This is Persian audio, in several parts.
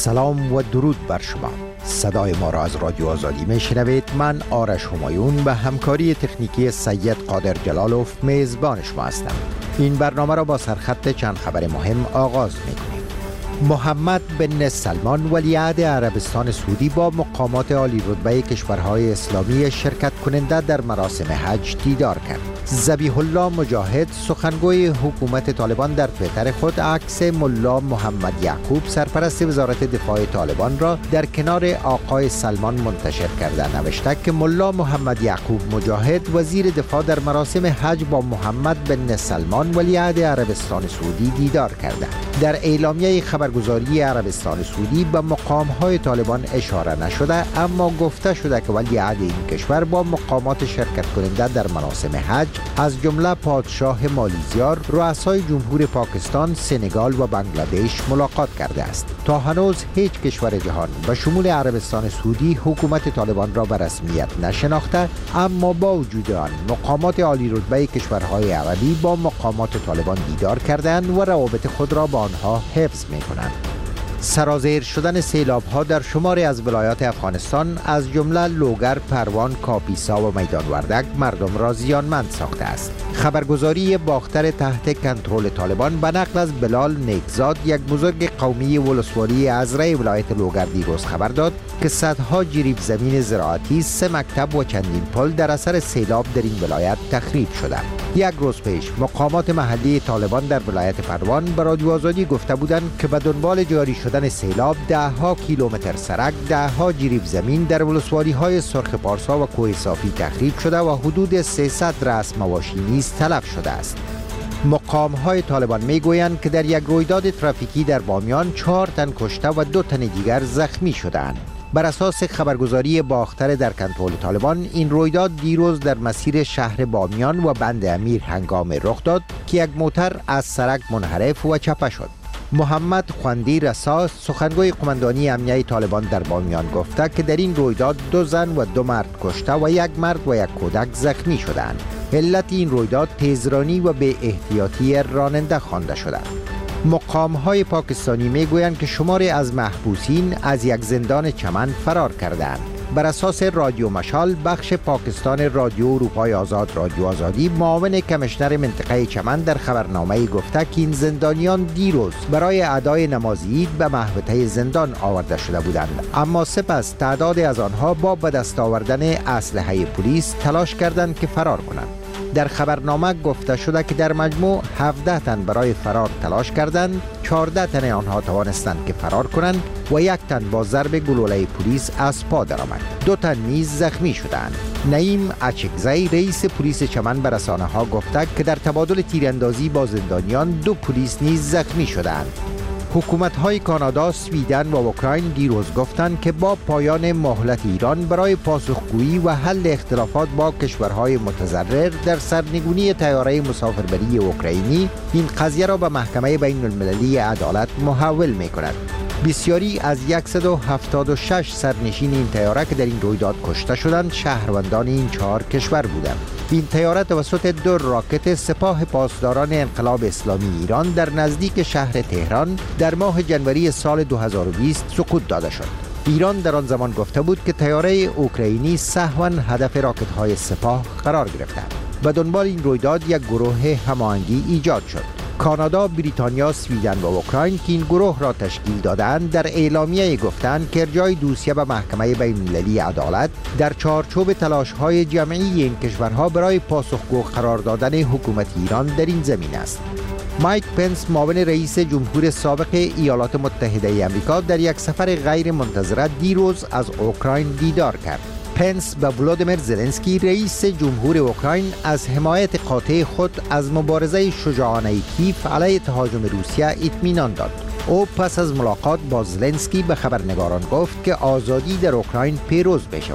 سلام و درود بر شما. صدای ما را از رادیو آزادی میشنوید. من آرش همایون به همکاری تکنیکی سید قادر جلالوف میزبان شما هستم. این برنامه را با سرخط چند خبر مهم آغاز میکنیم. محمد بن سلمان ولیعهد عربستان سعودی با مقامات عالی رتبه کشورهای اسلامی شرکت کننده در مراسم حج دیدار کرد. ذبیح الله مجاهد سخنگوی حکومت طالبان در توییتر خود عکس ملا محمد یعقوب سرپرست وزارت دفاع طالبان را در کنار آقای سلمان منتشر کرده نوشته که ملا محمد یعقوب مجاهد وزیر دفاع در مراسم حج با محمد بن سلمان ولیعهد عربستان سعودی دیدار کرده. در اعلامیه خبرگزاری عربستان سعودی به مقام‌های طالبان اشاره نشده، اما گفته شده که ولیعهد این کشور با مقامات شرکت کننده در مراسم حج از جمله پادشاه مالیزیا، رؤسای جمهور پاکستان، سنگال و بنگلادش ملاقات کرده است. تا هنوز هیچ کشور جهان به شمول عربستان سعودی حکومت طالبان را به رسمیت نشناخته، اما با وجود آن مقامات عالی رتبه کشورهای عربی با مقامات طالبان دیدار کردند و روابط خود را با آنها حفظ می‌کنند. سرازیر شدن سیلاب‌ها در شماری از ولایات افغانستان از جمله لوگر، پروان، کاپیسا و میدان وردک مردم را زیانمند ساخته است. خبرگزاری باختر تحت کنترل طالبان به نقل از بلال نیکزاد، یک بزرگ قومی ولسوالی ازرع ولایت لوگر دیروز خبر داد که صدها جریب زمین زراعتی، 3 مکتب و چندین پل در اثر سیلاب در این ولایت تخریب شده. یک روز پیش مقامات محلی طالبان در ولایت پروان به رادیو آزادی گفته بودند که به دنبال جاری شدن سیلاب ده‌ها کیلومتر سرک، ده‌ها جریب زمین در ولسوالی‌های سرخ پارسا و کوه صافی تخریب شده و حدود 300 رأس مواشی نیز تلف شده است. مقام‌های طالبان می‌گویند که در یک رویداد ترافیکی در بامیان 4 تن کشته و 2 تن دیگر زخمی شدند. بر اساس خبرگزاری باختر در کنترل طالبان، این رویداد دیروز در مسیر شهر بامیان و بند امیر هنگام رخ داد که یک موتر از سرک منحرف و چپه شد. محمد خوندی رسا سخنگوی قماندانی امنیه طالبان در بامیان گفته که در این رویداد 2 زن و 2 مرد کشته و 1 مرد و 1 کودک زخمی شدند. علت این رویداد تیزرانی و بی احتیاطی راننده خوانده شده. مقام‌های پاکستانی میگویند که شماری از محبوسین از یک زندان چمن فرار کردند. بر اساس رادیو مشال، بخش پاکستان رادیو اروپای آزاد رادیو آزادی، معاون کمیشنر منطقه چمن در خبرنامه‌ای گفته که این زندانیان دیروز برای ادای نماز عید به محوطه زندان آورده شده بودند، اما سپس تعدادی از آنها با به دست آوردن اسلحه پلیس تلاش کردند که فرار کنند. در خبرنامه گفته شده که در مجموع 17 تن برای فرار تلاش کردند، 14 تن آنها توانستند که فرار کنند و 1 تن با ضرب گلوله پلیس از پا درآمد. 2 تن نیز زخمی شدند. نعیم اچکزی رئیس پلیس چمن به رسانه‌ها گفته که در تبادل تیراندازی با زندانیان 2 پلیس نیز زخمی شدند. حکومت‌های کانادا، سویدن و اوکراین دیروز گفتند که با پایان مهلت ایران برای پاسخگویی و حل اختلافات با کشورهای متضرر در سرنگونی طیاره مسافربری اوکراینی، این قضیه را به محکمه بین المللی عدالت محول می‌کند. بسیاری از 176 سرنشین این طیاره که در این رویداد کشته شدند شهروندان این 4 کشور بودند. این طیاره توسط 2 راکت سپاه پاسداران انقلاب اسلامی ایران در نزدیک شهر تهران در ماه جنوری سال 2020 سقوط داده شد. ایران در آن زمان گفته بود که طیاره اوکراینی سهواً هدف راکت‌های سپاه قرار گرفته. به دنبال این رویداد یک گروه هماهنگی ایجاد شد. کانادا، بریتانیا، سویدن و اوکراین که این گروه را تشکیل دادند در اعلامیه گفتند که ارجاع دوسیه به محکمه بین المللی عدالت در چارچوب تلاش‌های جمعی این کشورها برای پاسخگو قرار دادن حکومت ایران در این زمین است. مایک پنس معاون رئیس جمهور سابق ایالات متحده آمریکا در یک سفر غیر منتظره دیروز از اوکراین دیدار کرد. پنس به ولودیمیر زلنسکی رئیس جمهور اوکراین از حمایت قاطع خود از مبارزه شجاعانه کیف علیه تهاجم روسیه اطمینان داد. او پس از ملاقات با زلنسکی به خبرنگاران گفت که آزادی در اوکراین پیروز بشود.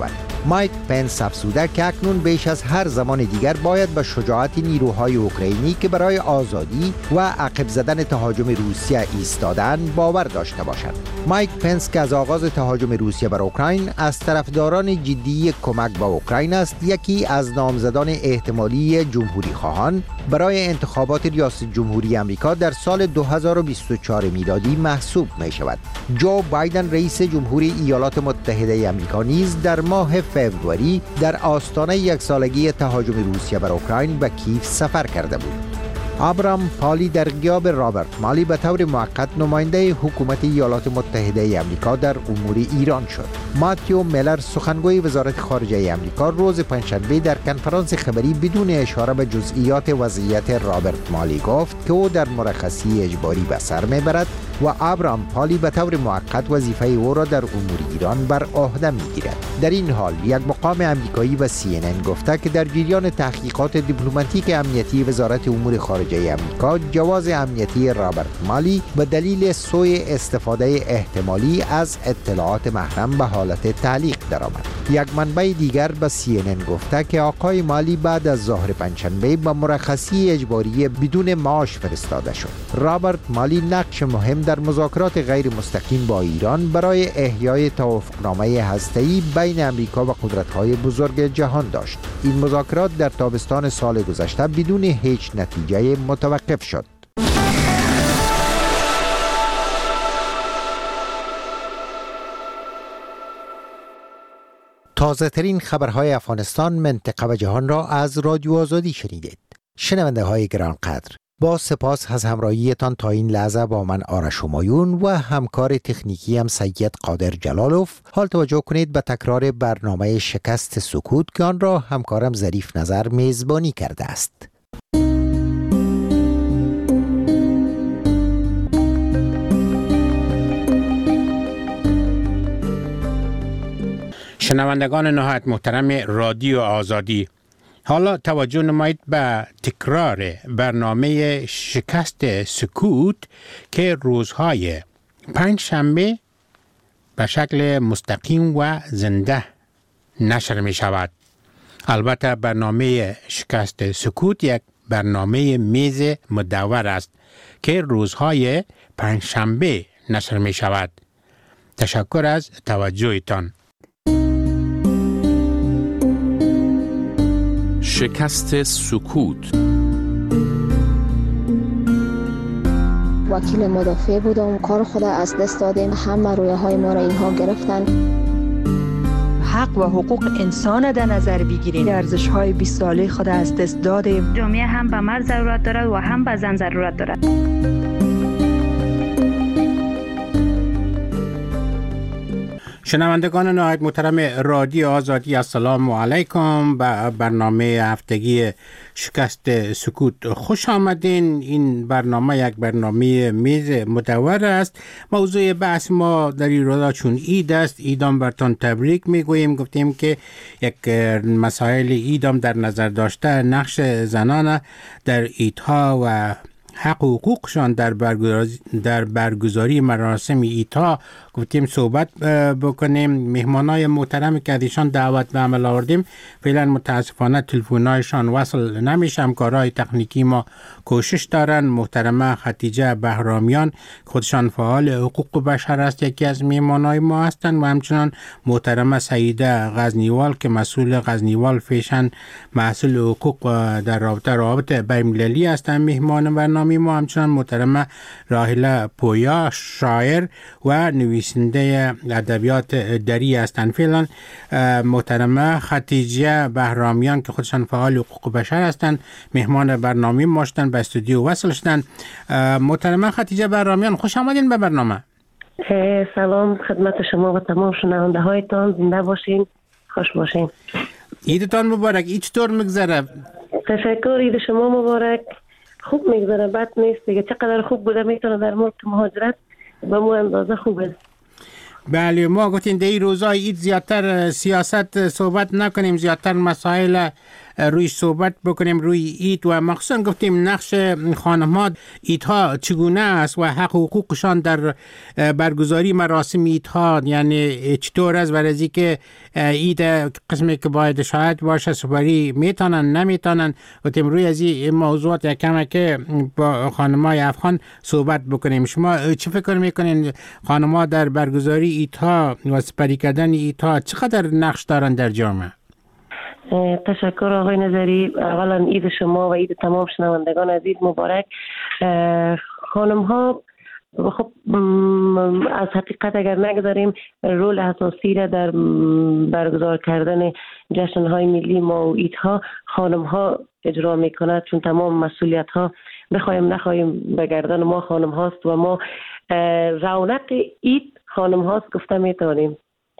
مایک پنس افزوده که اکنون بیش از هر زمان دیگر باید به شجاعت نیروهای اوکراینی که برای آزادی و عقب زدن تهاجم روسیه ایستادن باور داشته باشند. مایک پنس که از آغاز تهاجم روسیه بر اوکراین از طرفداران جدی کمک به اوکراین است، یکی از نامزدان احتمالی جمهوری خواهان برای انتخابات ریاست جمهوری آمریکا در سال 2024 میلادی محسوب می شود. جو بایدن رئیس جمهوری ایالات متحده آمریکا نیز در ماه فوریه در آستانه یک سالگی تهاجم روسیه بر اوکراین به کیف سفر کرده بود. ابرام پالی در غیاب رابرت مالی به طور موقت نماینده حکومت ایالات متحده آمریکا در امور ایران شد. ماتیو میلر سخنگوی وزارت خارجه آمریکا روز پنجشنبه در کنفرانس خبری بدون اشاره به جزئیات وضعیت رابرت مالی گفت که او در مرخصی اجباری به سر میبرد و ابرام پالی به طور موقت وظیفه او را در امور ایران بر عهده میگیرد. در این حال یک مقام آمریکایی به CNN گفته که در جریان تحقیقات دیپلماتیک امنیتی وزارت امور خارجه آمریکا جواز امنیتی رابرت مالی به دلیل سوء استفاده احتمالی از اطلاعات محرم به حالت تعلیق درآمد. یک منبع دیگر به CNN گفته که آقای مالی بعد از ظهر پنجشنبه به مرخصی اجباری بدون معاش فرستاده شد. رابرت مالی نقش مهم در مذاکرات غیر مستقیم با ایران برای احیای توافقنامه هسته‌ای بین آمریکا و قدرت‌های بزرگ جهان داشت. این مذاکرات در تابستان سال گذشته بدون هیچ نتیجه متوقف شد. تازه ترین خبرهای افغانستان، منطقه و جهان را از رادیو آزادی شنیدید. شنونده های گرانقدر، با سپاس از همراهیتان تا این لحظه با من آرش همایون و همکار تکنیکی هم سید قادر جلالوف. حال توجه کنید به تکرار برنامه شکست سکوت که آن را همکارم ظریف نظر میزبانی کرده است. شنوندگان نهایت محترم رادیو آزادی، حالا توجه نمایید به تکرار برنامه شکست سکوت که روزهای پنجشنبه به شکل مستقیم و زنده نشر می شود. البته برنامه شکست سکوت یک برنامه میز مدور است که روزهای پنجشنبه نشر می شود. تشکر از توجهتان. شکست سکوت. وکیل مدافع بودم، کار خود از دست دادیم، همه رویه های ما را اینها گرفتن. حق و حقوق انسان در نظر بگیریم، ارزش های 20 ساله خود از دست دادیم. جامعه هم به مرد ضرورت دارد و هم به زن ضرورت دارد. شنوندگان نهایت محترم رادیو آزادی، السلام علیکم. به برنامه هفتگی شکست سکوت خوش آمدین. این برنامه یک برنامه میز مدور است. موضوع بحث ما در این روزا چون عید است، ایدام برتان تبریک میگوییم. گفتیم که یک مسائل ایدام در نظر داشته نقش زنان در ایدها و حق و حقوقشان در برگزاری مراسم ایدها گفتیم صحبت بکنیم. مهمانای محترمی که ازشان دعوت به عمل آوردیم فعلا متاسفانه تلفن‌هایشان وصل نمیشه. همکارای تکنیکی ما کوشش دارن. محترمه خدیجه بهرامیان خودشان فعال حقوق بشر است، یکی از مهمانای ما هستند، و همچنان محترمه سعیده غزنیوال که مسئول غزنیوال فیشن مسئول حقوق در روابط بین‌المللی هستند مهمان برنامه ما. همچنان محترمه راحله پویا شاعر و نویسنده ادبیات دری هستند. فعلا محترمه خدیجه بهرامیان که خودشان فعال حقوق بشر هستند مهمان برنامه ما شدن، به استودیو وصل شدن. محترمه خدیجه بهرامیان خوش آمدین به برنامه. سلام خدمت شما و تمام شنونده هایتان. زنده باشین، خوش باشین. عیدتان مبارک. عید چطور میگذره؟ تشکر، عید شما مبارک. خوب میگذره، بد نیست دیگه. چقدر خوب بوده میتونه در ملک مهاجرت به مو اندازه خوبه. بله، ما گفتیم در این روزای عید زیادتر سیاست صحبت نکنیم، زیادتر مسائل روی صحبت بکنیم روی اید و مخصوصا گفتیم نقش خانم‌ها ایدها چگونه است و حق و حقوقشان در برگزاری مراسم ایدها، یعنی چطور است ورزی که اید قسمی که باید شاید باشه سپاری میتونن نمیتونن. گفتیم روی از این موضوعات یکم که با خانم‌های افغان صحبت بکنیم. شما چه فکر میکنین خانم‌ها در برگزاری ایدها و سپری کردن ایدها چقدر نقش دارن در جامعه؟ تشکر آقای نظری. اولا عید شما و عید تمام شنوندگان عزیز مبارک. خانم ها خب از حقیقت اگر نگذاریم رول اساسی را در برگزار کردن جشن های ملی ما و ایدها خانم ها اجرا میکنند، چون تمام مسئولیت ها بخوایم نخواهیم به گردن ما خانم هاست و ما رونق اید خانم هاست گفته میتونیم.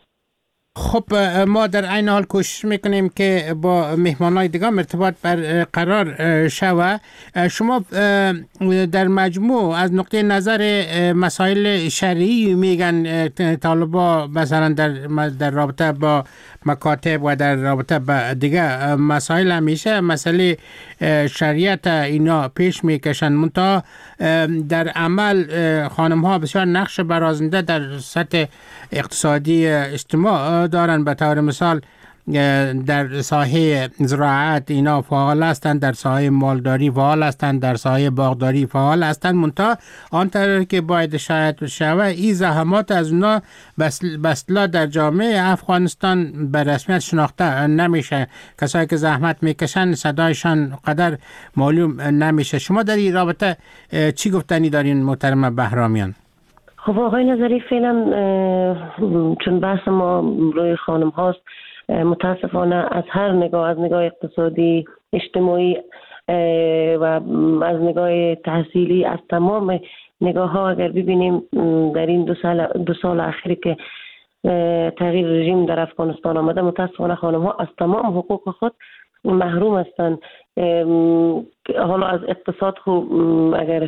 خب ما در این حال کوشش میکنیم که با مهمانای دیگه ارتباط برقرار شود. شما در مجموع از نقطه نظر مسائل شرعی میگن طالبا مثلا در رابطه با مکاتب و در رابطه با دیگه مسائل همیشه مسئله شریعت اینا پیش میکشن، منتها در عمل خانم ها بسیار نقش برازنده در سطح اقتصادی اجتماع دارن. به طور مثال در ساحه زراعت اینا فعال هستند، در ساحه مالداری فعال هستند، در ساحه باغداری فعال هستند، منتها آنطور که باید شاید شوه این زحمات از اونا بسلا در جامعه افغانستان به رسمیت شناخته نمیشه. کسایی که زحمت میکشن صدایشان قدر معلوم نمیشه. شما در این رابطه چی گفتنی دارین محترم بهرامیان؟ خب آقای نظری فعلا چون بحث ما روی خانم هاست، متاسفانه از هر نگاه، از نگاه اقتصادی، اجتماعی و از نگاه تحصیلی، از تمام نگاه ها اگر ببینیم در این دو سال اخیری که تغییر رژیم در افغانستان آمده، متاسفانه خانم ها از تمام حقوق خود محروم هستند. حالا از اقتصاد خوب اگر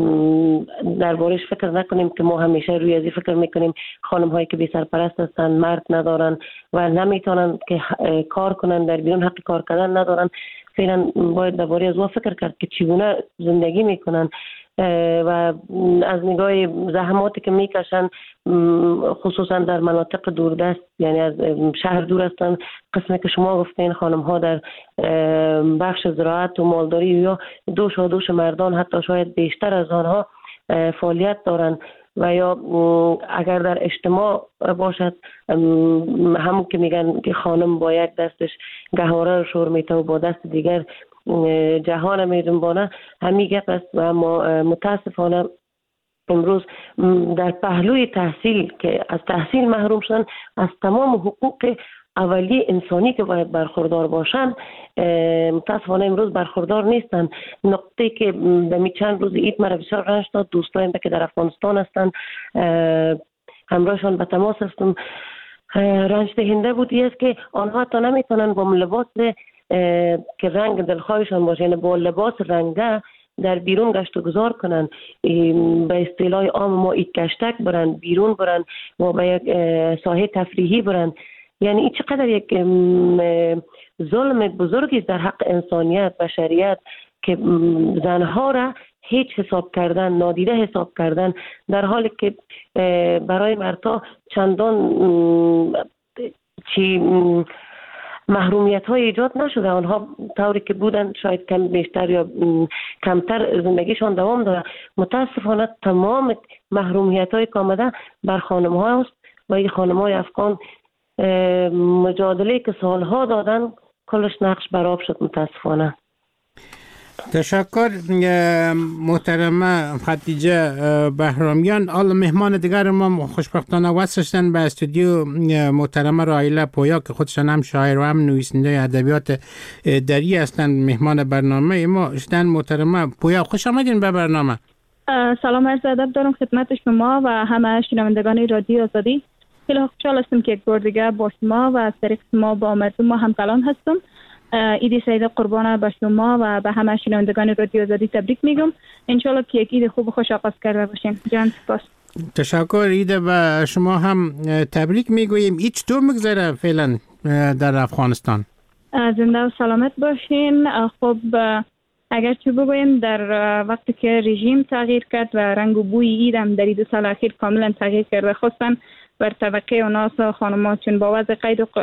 دربارش فکر نکنیم که ما همیشه روی ازی فکر میکنیم خانم هایی که بی سرپرست هستند، مرد ندارن و نمیتونن که کار کنن، در بیرون حق کار کردن ندارن. فعلا باید درباره از فکر کرد که چگونه زندگی میکنن و از نگاه زحماتی که میکشن، خصوصا در مناطق دوردست، یعنی از شهر دور هستن. قسمی که شما گفتین خانم ها در بخش زراعت و مالداری یا دوش مردان حتی شاید بیشتر از آنها فعالیت دارن و یا اگر در اجتماع باشد همون که میگن که خانم با یک دستش گهواره رو شور میته و با دست دیگر جهان میدنبانه، همین گپ است. و ما متاسفانه امروز در پهلوی تحصیل که از تحصیل محروم شدن، از تمام حقوق اولیه انسانی که باید برخوردار باشن، متاسفانه امروز برخوردار نیستن. نقطه که به چند روز عید مرا بسیار رنج داد، دوستایم که در افغانستان هستن همراهشان به تماس هستم، رنج دهنده بود است که آنها تا نمیتونن با لباس که رنگ دلخواهشان باشه، یعنی با لباس رنگه در بیرون گشت و گذار کنن، به اصطلاح عام ما اید گشتک برن، بیرون برن و به یک ساحه تفریحی برن. یعنی این چقدر یک ظلم بزرگی در حق انسانیت و شریعت که زنها را هیچ حساب کردن، نادیده حساب کردن، در حالی که برای مردها چندان محرومیت های ایجاد نشده. آنها طوری که بودن شاید کم بیشتر یا کمتر زندگیشان دوام داره. متاسفانه تمام محرومیت های که آمده بر خانم ها است و این خانم های افغان مجادله که سالها دادن کلش نقش برآب شد متاسفانه. تشکر محترمه خدیجه بهرامیان. حالا مهمان دیگر ما خوشبختانه وصلشتن به استودیو محترمه رایله پویا که خودشان هم شاعر و هم نویسنده ادبیات دری هستند. مهمان برنامه ما شدن. محترمه پویا خوش آمدین به برنامه. سلام عرض ادب دارم خدمت شما و همه شنوندگان رادیو آزادی. خیلی خوشحال هستم که یک بار دیگه با شما و از طریق شما با مردم ما هم کلام هستم. عید سعید قربان به شما و به همه شنوندگان رادیو آزادی تبریک میگم. انشالله که یک عید خوب و خوش آغاز کرده باشیم. جان سپاس. تشکر. عید به شما هم تبریک میگوییم. چطور میگذره فعلا در افغانستان؟ زنده و سلامت باشین. خب اگر چه بگویم در وقتی که رژیم تغییر کرد و رنگ و بوی عید هم در 2 سال اخیر کاملا تغییر کرده، خصوصا بر طبقه اوناس خانم‌ها، چون با وضع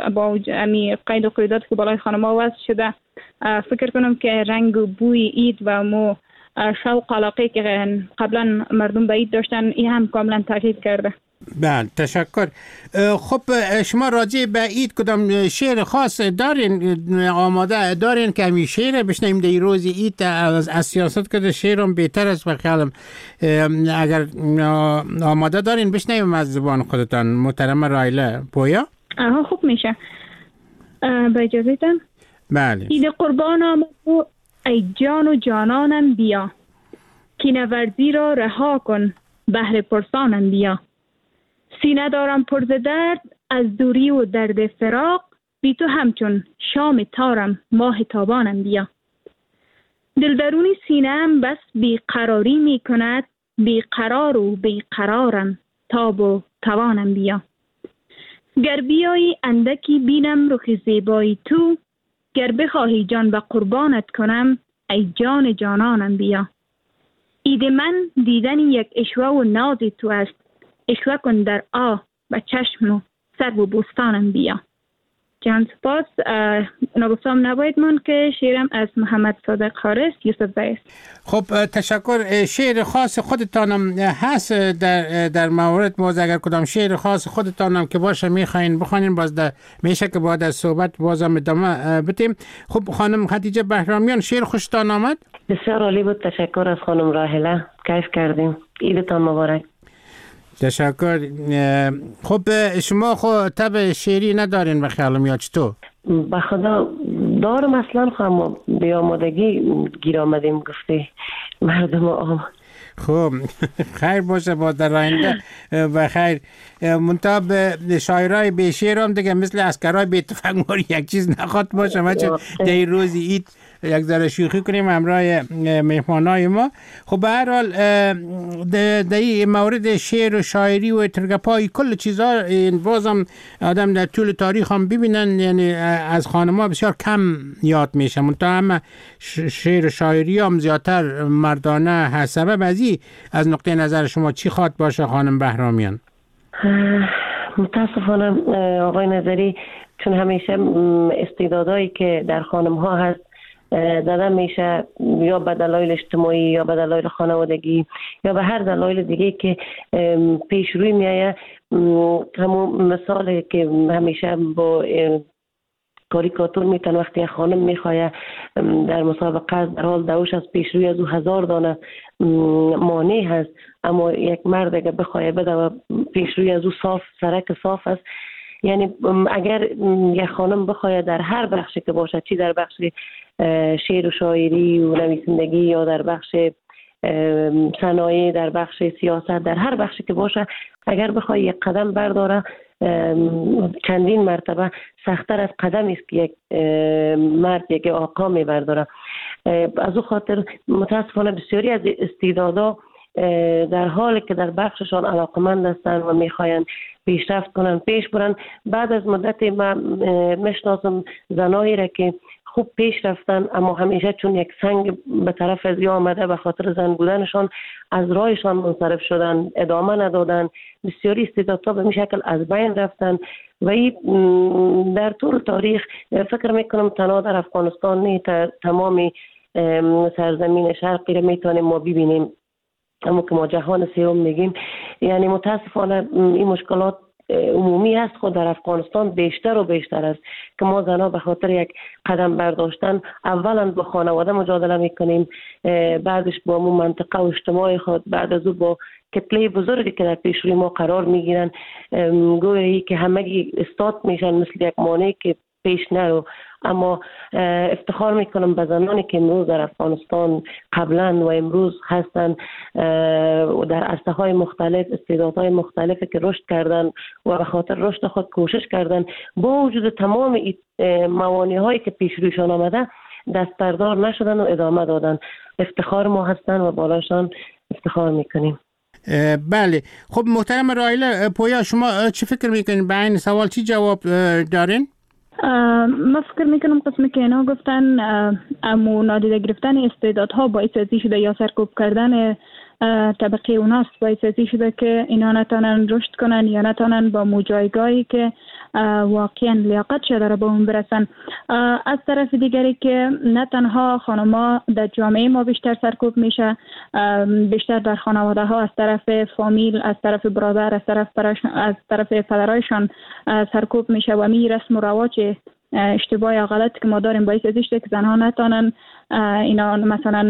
قید و قیودات که بالای خانم‌ها وضع شده، فکر کنم که رنگ و بوی عید و مو شوق علاقه که قبلا مردم به عید داشتن این هم کاملا تغییر کرده. بله تشکر. خب شما راجع به عید کدام شعر خاص دارین آماده دارین که همین شعر بشنیم در روز عید؟ از سیاست که شعرم بهتر است و خیالم اگر آماده دارین بشنیم از زبان خودتان. محترم رایله پویا. خوب میشه با اجازهتان. بله. عید قربان آمد و ای جان و جانانم بیا، کینه ورزی را رها کن بهر پرسانم بیا. سینه دارم پر ز درد از دوری و درد فراق، بی تو همچون شام تارم ماه تابانم بیا. دلبرونی سینه‌ام بس بیقراری می کند، بیقرار و بیقرارم تاب و توانم بیا. گر بیایی اندکی بینم رخ زیبایی تو، گر بخواهی جان به قربانت کنم ای جان جانانم بیا. عید من دیدن یک اشوه و ناز تو است، اشوه کن در آه و چشم و سر و بستانم بیا. جان سپاس. نگفتم نباید من که شعرم از محمد صادق حارس یوسف زی است. خب تشکر. شعر خاص خودتانم هست در مورد موضوع؟ اگر کدام شعر خاص خودتانم که باشه میخواین بخوانین، باز میشه که بعد از صحبت بازم ادامه بدیم. خب خانم خدیجه بهرامیان، شعر خوشتان آمد؟ بسیار عالی بود. تشکر از خانم راحله، کیف کردیم. عیدتان مبارک. تشکر. خب شما خود طب شعری ندارین به خیالم یا چطور؟ به خدا دارم اصلا، خواهم به آمادگی گیر آمدیم گفته مردم آمد. خب خیر باشه با در آینده و خیر. منتها به شاعرای به شعر هم دیگه مثل اسکرای به تفنگوری یک چیز نخواد باشه. ما چون در روز عید یک ذره شوخی کنیم همراه مهمانای ما. خب به هر حال در این مورد شعر و شاعری و ترگپای کل چیزا بازم آدم در طول تاریخ هم ببینن، یعنی از خانم‌ها بسیار کم یاد میشه. منتها هم شعر و شاعری هم زیادتر مردانه هست. سبب از نقطه نظر شما چی خواد باشه خانم بهرامیان؟ متاسفانه آقای نظری، چون همیشه استعدادایی که در خانم ها هست داده میشه، یا به دلایل اجتماعی یا به دلایل خانوادگی یا به هر دلایل دیگه که پیش روی میایه. همون مثالی که همیشه با کاریکاتور میتن وقتی خانم میخواه در مسابقه در حال دوش از پیش روی از او 1000 دانه مانع هست، اما یک مرد اگه بخواه بده و پیش روی از او صاف سرک صاف است. یعنی اگر یک خانم بخواه در هر بخشی که باشه، چی در بخش شعر و شاعری و نویسندگی یا در بخش صنایع، در بخش سیاست، در هر بخشی که باشه، اگر بخواه یک قدم برداره چندین مرتبه سخت‌تر از قدمی است که یک مرد یک آقا می برداره. از او خاطر متاسفانه بسیاری از استعدادا در حالی که در بخششان علاقمند هستند و میخواین پیشرفت کنن، پیش برن، بعد از مدتی من میشناسم زنایی را که خوب پیش رفتن اما همیشه چون یک سنگ به طرف از یا آمده به خاطر زن بودنشان از راهشان منصرف شدن، ادامه ندادن. بسیاری استعدادها به این شکل از بین رفتن و این در طول تاریخ فکر میکنم تنها در افغانستان نه، تمام سرزمین شرقی را میتونیم ما ببینیم، اما که ما جهان سوم میگیم. یعنی متاسفانه این مشکلات عمومی است، خود در افغانستان بیشتر و بیشتر است که ما زنها به خاطر یک قدم برداشتن اولا با خانواده مجادله میکنیم، بعدش با همون منطقه و اجتماع خود، بعد از او با کتله بزرگی که در پیش روی ما قرار میگیرن، گویی که همگی استاد میشن مثل یک مانع که پیش نرو. اما افتخار میکنم به زنانی که امروز در افغانستان قبلا و امروز هستن و در عرصه های مختلف استعدادهای مختلفی که رشد کردن و به خاطر رشد خود کوشش کردن، با وجود تمام موانع هایی که پیش رویشان آمده دست بردار نشدن و ادامه دادن. افتخار ما هستن و بالاشان افتخار میکنیم. بله. خب محترم رایله پویا، شما چی فکر میکنین به این سوال؟ چی جواب دارین؟ من فکر میکنم قسمی که اینا گفتن امو نادیده گرفتن استعدادها باعث ازی شده یا سرکوب کردن طبقه اوناست باعث ازی شده که اینا نتانن رشد کنن یا نتانن با مجایگاهی که واقعا لیاقت شده داره به اون برسن. از طرف دیگری که نه تنها خانما در جامعه ما بیشتر سرکوب میشه، بیشتر در خانواده ها از طرف فامیل، از طرف برادر، از طرف پدرایشان سرکوب میشه و می رسم و رواج اشتباه یا غلط که ما داریم باعث ازی شده که زنها نتانن اینا مثلا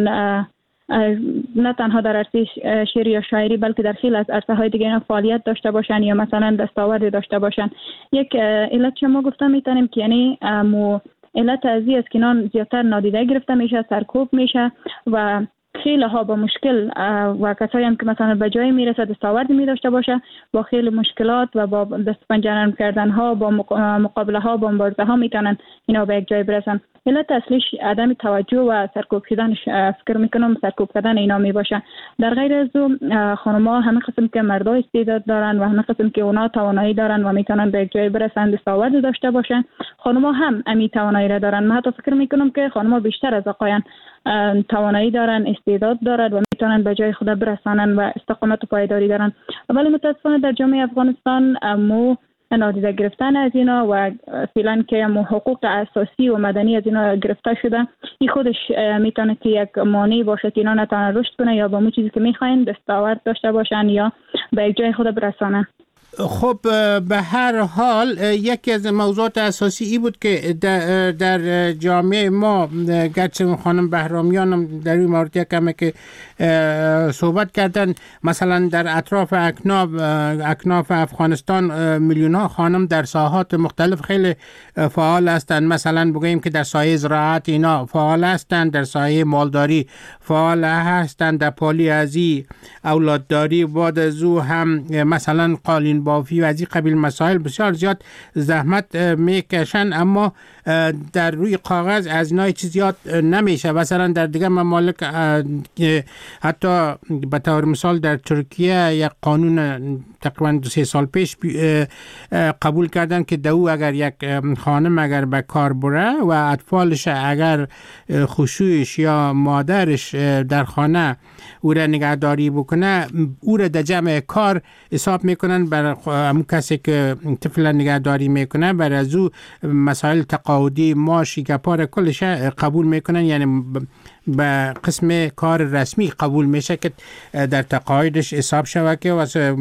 نه تنها در عرصه شعر یا شاعری بلکه در خیلی از عرصه های دیگه اینا فعالیت داشته باشن یا مثلا دستاورد داشته باشن. یک علت که ما گفتم میتونیم که یعنی علت ازی است که اینا زیادتر نادیده گرفته میشه، سرکوب میشه و خیلی ها با مشکل و کسایی هم که مثلا به جای میرسه دستاوردی می داشته باشه با خیلی مشکلات و با دست پنجه کردن ها با مقابله ها با مبارزه ها میتونن اینا به یک جای برسن. علت اصلیش عدم توجه و سرکوب شدنش فکر میکنم سرکوب کردن اینا می باشه. در غیر از خانم‌ها همه قسم که مردا استعداد دارن و همه قسم که اونا توانایی دارن و میتونن به یک جای برسن دستاورد داشته باشن، خانم‌ها هم امی توانایی را دارن. من حتی فکر میکنم که خانم‌ها بیشتر از آقایان توانایی دارن، استعداد دارن و میتونن به جای خود برسانن و استقامت و پایداری دارن. ولی متاسفانه در جامعه افغانستان مو نادیده گرفتن از اینا و فعلا که حقوق اساسی و مدنی از اینا گرفته شده، این خودش میتونه که یک مانع باشه که اینا نتونن رشد کنه یا با اون چیزی که میخواین دستاورد داشته باشن یا به یک جای خود برسانن. خب به هر حال یکی از موضوعات اساسی ای بود که در جامعه ما گرچه خانم بهرامیان در این مورد کمه که صحبت کردن، مثلا در اطراف اکناف افغانستان میلیون ها خانم در ساحات مختلف خیلی فعال هستند. مثلا بگوییم که در سایه زراعت اینا فعال هستند، در سایه مالداری فعال هستند، در پالیازی، اولادداری، بعد از او هم مثلا قالین بافی و از این قبیل مسائل بسیار زیاد زحمت میکشن، اما در روی کاغذ از اینا چیز زیاد نمیشه. مثلا در دیگه ممالک حتی به طور مثال در ترکیه یک قانون تقریبا 2-3 سال پیش قبول کردن که دو اگر یک خانم اگر به کار بره و اطفالش اگر خشوعش یا مادرش در خانه او را نگهداری بکنه، او را در جمع کار حساب میکنن بر همون کسی که طفل نگهداری میکنه، بر از او مسائل تقاعدی معاشی گپار کلش قبول میکنن، یعنی به قسم کار رسمی قبول میشه که در تقاعدش حساب شوه که واسه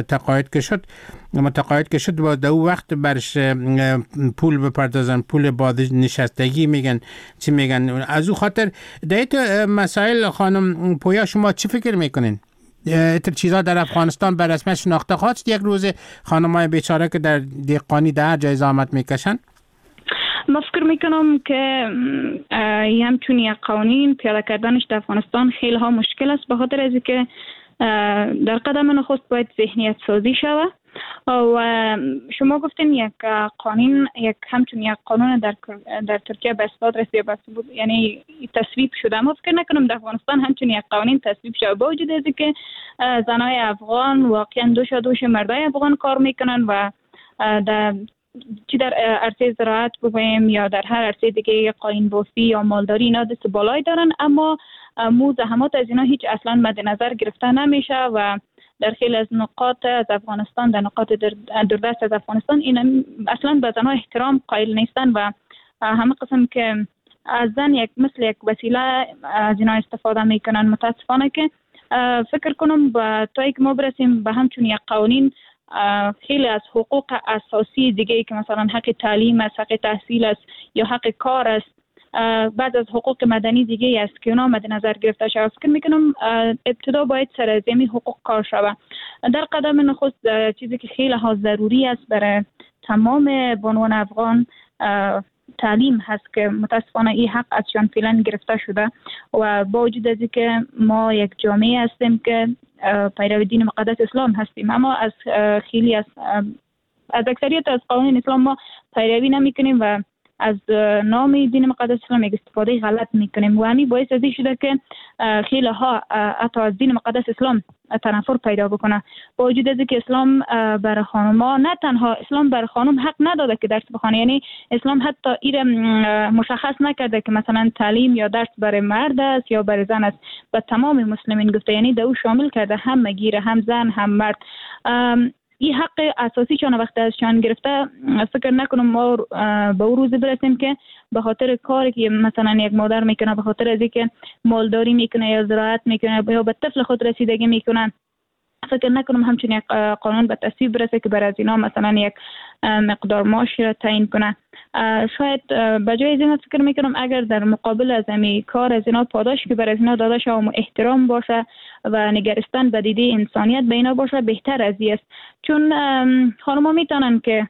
متقاعد که شد با دو وقت برش پول بپردازن، پول بازنشستگی میگن چی میگن. از او خاطر دیت مسائل خانم پویا شما چی فکر میکنین؟ اتر چیزا در افغانستان به رسمیت شناخته خواست یک روز خانمای بیچاره که در دهقانی در جای زحمت میکشن؟ من فکر میکنم که همچون یک قوانین پیاده کردنش در افغانستان خیلی ها مشکل است، به خاطر از اینکه در قدم نخست باید ذهنیت سازی شود و شما گفتین یک قانون همچون یک قانون در ترکیه به اثبات رسیده یعنی تصویب شده. ما فکر نکنم در افغانستان همچون یک قانون تصویب شده، با وجود از اینکه زنای افغان واقعا دوش مردای افغان کار میکنن و چی در عرصه زراعت بگویم یا در هر عرصه دیگه قالین بافی یا مالداری اینا دست بالایی دارن، اما زحمات از اینا هیچ اصلا مد نظر گرفته نمیشه و در خیلی از نقاط از افغانستان، در نقاط دوردست از افغانستان این اصلا به زنها احترام قائل نیستن و همه قسم که از زن مثل یک وسیله از اینا استفاده میکنن. متاسفانه که فکر کنم تا اینکه ما برسیم به همچون یک قوانین، خیلی از حقوق اساسی دیگه که مثلا حق تعلیم است، حق تحصیل است یا حق کار است، بعد از حقوق مدنی دیگه است که اونا مد نظر گرفته شود. فکر میکنم ابتدا باید سر از همین حقوق کار شود. در قدم نخست چیزی که خیلی ها ضروری است برای تمام بانوان افغان تعلیم هست که متاسفانه این حق ازشان فعلا گرفته شده و با وجود از اینکه ما یک جامعه هستیم که پیرو دین مقدس اسلام هستیم، اما از خیلی از اکثریت از قوانین اسلام ما پیروی نمی کنیم و از نام دین مقدس اسلام یک استفاده غلط میکنیم و همین باعث از این شده که خیلی ها حتی از دین مقدس اسلام تنفر پیدا بکنه. با وجود از که اسلام برای خانم‌ها نه تنها اسلام برای خانم حق نداده که درس بخونه، یعنی اسلام حتی این مشخص نکرده که مثلا تعلیم یا درس برای مرد است یا برای زن است، به تمام مسلمین گفته، یعنی دو شامل کرده، هم مگیره، هم زن هم مرد. این حق اساسی چون وقتی ازشان گرفته، فکر نکنم ما به اون روز برسیم که به خاطر کاری که مثلا یک مادر میکنه، به خاطر از اینکه مالداری میکنه یا زراعت میکنه یا به طفل خود رسیدگی میکنن، فکر نکنم همچون یک قانون به تصویب برسه که برای از اینا مثلا یک مقدار معاش را تعیین کنه. شاید بجای از اینا فکر میکنم اگر در مقابل از این کار از اینا پاداش که برای از اینا داده شد و احترام باشه و نگرستن به دیده انسانیت به اینا باشه، بهتر از این است. چون خانم‌ها میتونن که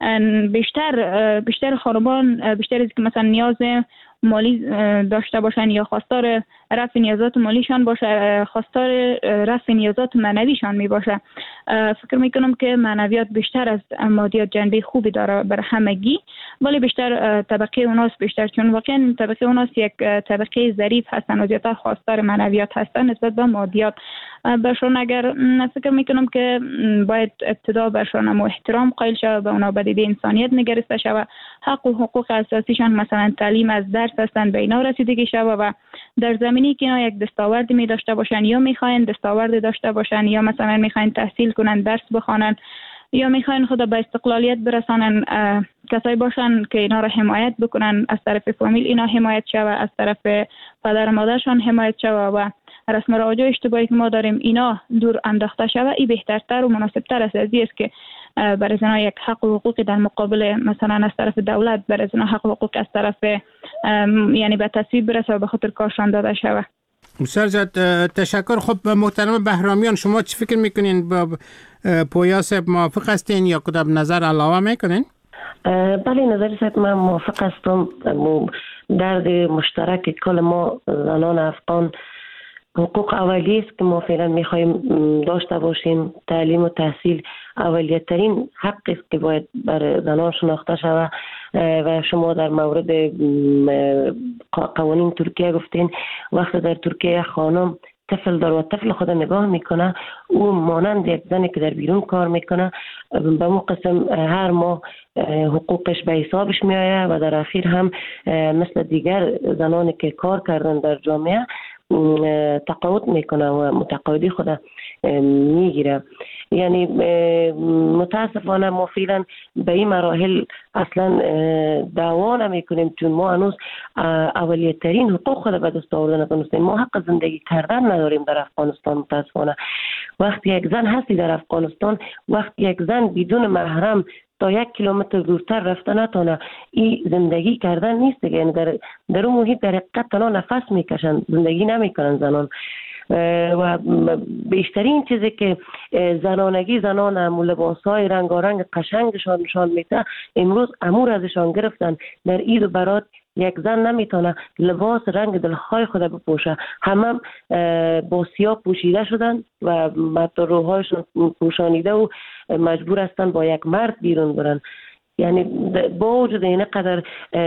بیشتر خانمان بیشتر از که مثلا نیاز مالی داشته باشن یا خواستار رفع نیازات مالیشان باشه، خواستار رفع نیازات معنویشان می باشه. فکر میکنم که معنویات بیشتر از مادیات جنبه خوبی داره برای همگی، ولی بیشتر طبقه اوناست بیشتر، چون واقعا طبقه اوناست یک طبقه ظریف هستن و زیادتر خواستار معنویات هستن نسبت به مادیات. برشان اگر فکر میکنم که باید ابتدا برشان احترام قائل شود، به اونا به دیده انسانیت نگرسته شود، حق و حقوق اساسیشان مثلا تعلیم از درس هستن به اینا رسیدگی شود و در زمینی که اینا یک دستاورد می داشته باشن یا میخواین دستاورد داشته باشن یا مثلا میخواین تحصیل کنن، درس بخوانن یا میخواین خود به استقلالیت برسانن، کسایی باشن که اینا را حمایت بکنن، از طرف فامیل اینا حمایت شود، از طرف پدر و مادرشان حمایت شود و رسم و رواج اجتماعی که ما داریم اینا دور انداخته شود. این بهترتر و مناسبتر است از این است که برای زنها یک حق و حقوقی در مقابل مثلا از طرف دولت برای زنها حق و حقوق از طرف یعنی به تصویب برسه و به خاطر کارشان داده شود. سرزاد تشکر. خب محترم بهرامیان، شما چی فکر میکنین؟ با پویا صاحب موافق هستین یا کدام نظر علاوه میکنین؟ بله، نظر صاحب من موافق هستم. درد مشترک کل ما زنان افغان حقوق اولیه است که ما فعلا میخوایم داشته باشیم. تعلیم و تحصیل اولیه ترین حق است که باید بر زنان شناخته شود و شما در مورد قوانین ترکیه گفتین، وقتی در ترکیه خانم طفل داره و طفل خود نگاه میکنه، او مانند یک زنی که در بیرون کار میکنه به مو قسم هر ماه حقوقش به حسابش میآید و در اخیر هم مثل دیگر زنانی که کار کردن در جامعه تقاعد میکنه و متقاعدی خود میگیره. یعنی متاسفانه ما فعلا به این مراحل اصلا دعوا نمیکنیم، چون ما هنوز اولیه ترین حقوق خود به دست آوردن نتونستیم. ما حق زندگی کردن نداریم در افغانستان متاسفانه. وقتی یک زن هستی در افغانستان، وقتی یک زن بدون محرم تا 1 کیلومتر دورتر رفته نتونه، این زندگی کردن نیست. یعنی در اون محیط در حقیقت تنها نفس میکشن، زندگی نمیکنن زنان. و بیشترین چیزی که زنانگی زنان لباسهای رنگارنگ قشنگشان نشان میده، امروز امور ازشان گرفتن. در عید و برات یک زن نمیتونه لباس رنگ دلخواه خود بپوشه، همه با سیاه پوشیده شدن و حتی روحایشون پوشانیده و مجبور هستن با یک مرد بیرون برن. یعنی با وجود این قدر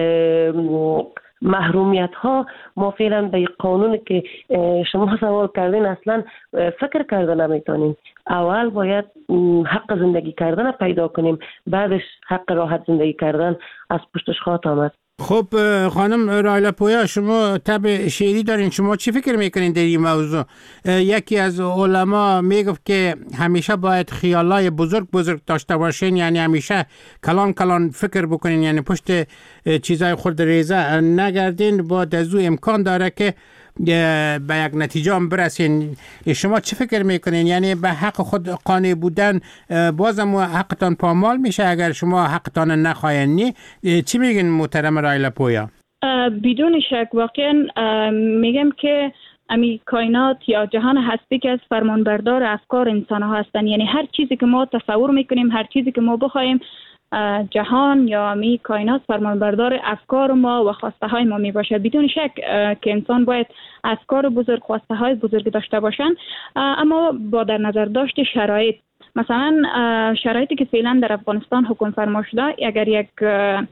محرومیت ها، ما فعلا به قانونی که شما سوال کردین اصلا فکر کرده نمیتونیم. اول باید حق زندگی کردن پیدا کنیم، بعدش حق راحت زندگی کردن از پشتش خواهد آمد. خب خانم رایلا پویا، شما طب شعری دارین، شما چی فکر میکنین در این موضوع؟ یکی از علما میگفت که همیشه باید خیالای بزرگ داشته باشین، یعنی همیشه کلان فکر بکنین، یعنی پشت چیزای خود ریزه نگردین، با دزو امکان داره که به یک نتیجه هم برسین. شما چی فکر میکنین؟ یعنی به حق خود قانع بودن بازم حقتان پامال میشه اگر شما حقتان نخواهین؟ نی چی میگین محترم رایلا پویا؟ بدون شک واقعا میگم که امی کائنات یا جهان هستی که از فرمانبردار افکار انسان ها هستن. یعنی هر چیزی که ما تصور میکنیم، هر چیزی که ما بخوایم، جهان یا امی کائنات فرمانبردار افکار ما و خواسته های ما می باشه. بدون شک که انسان باید افکار بزرگ، خواسته های بزرگ داشته باشن، اما با در نظر داشت شرایط. مثلا شرایطی که فعلا در افغانستان حکم فرما شده، اگر یک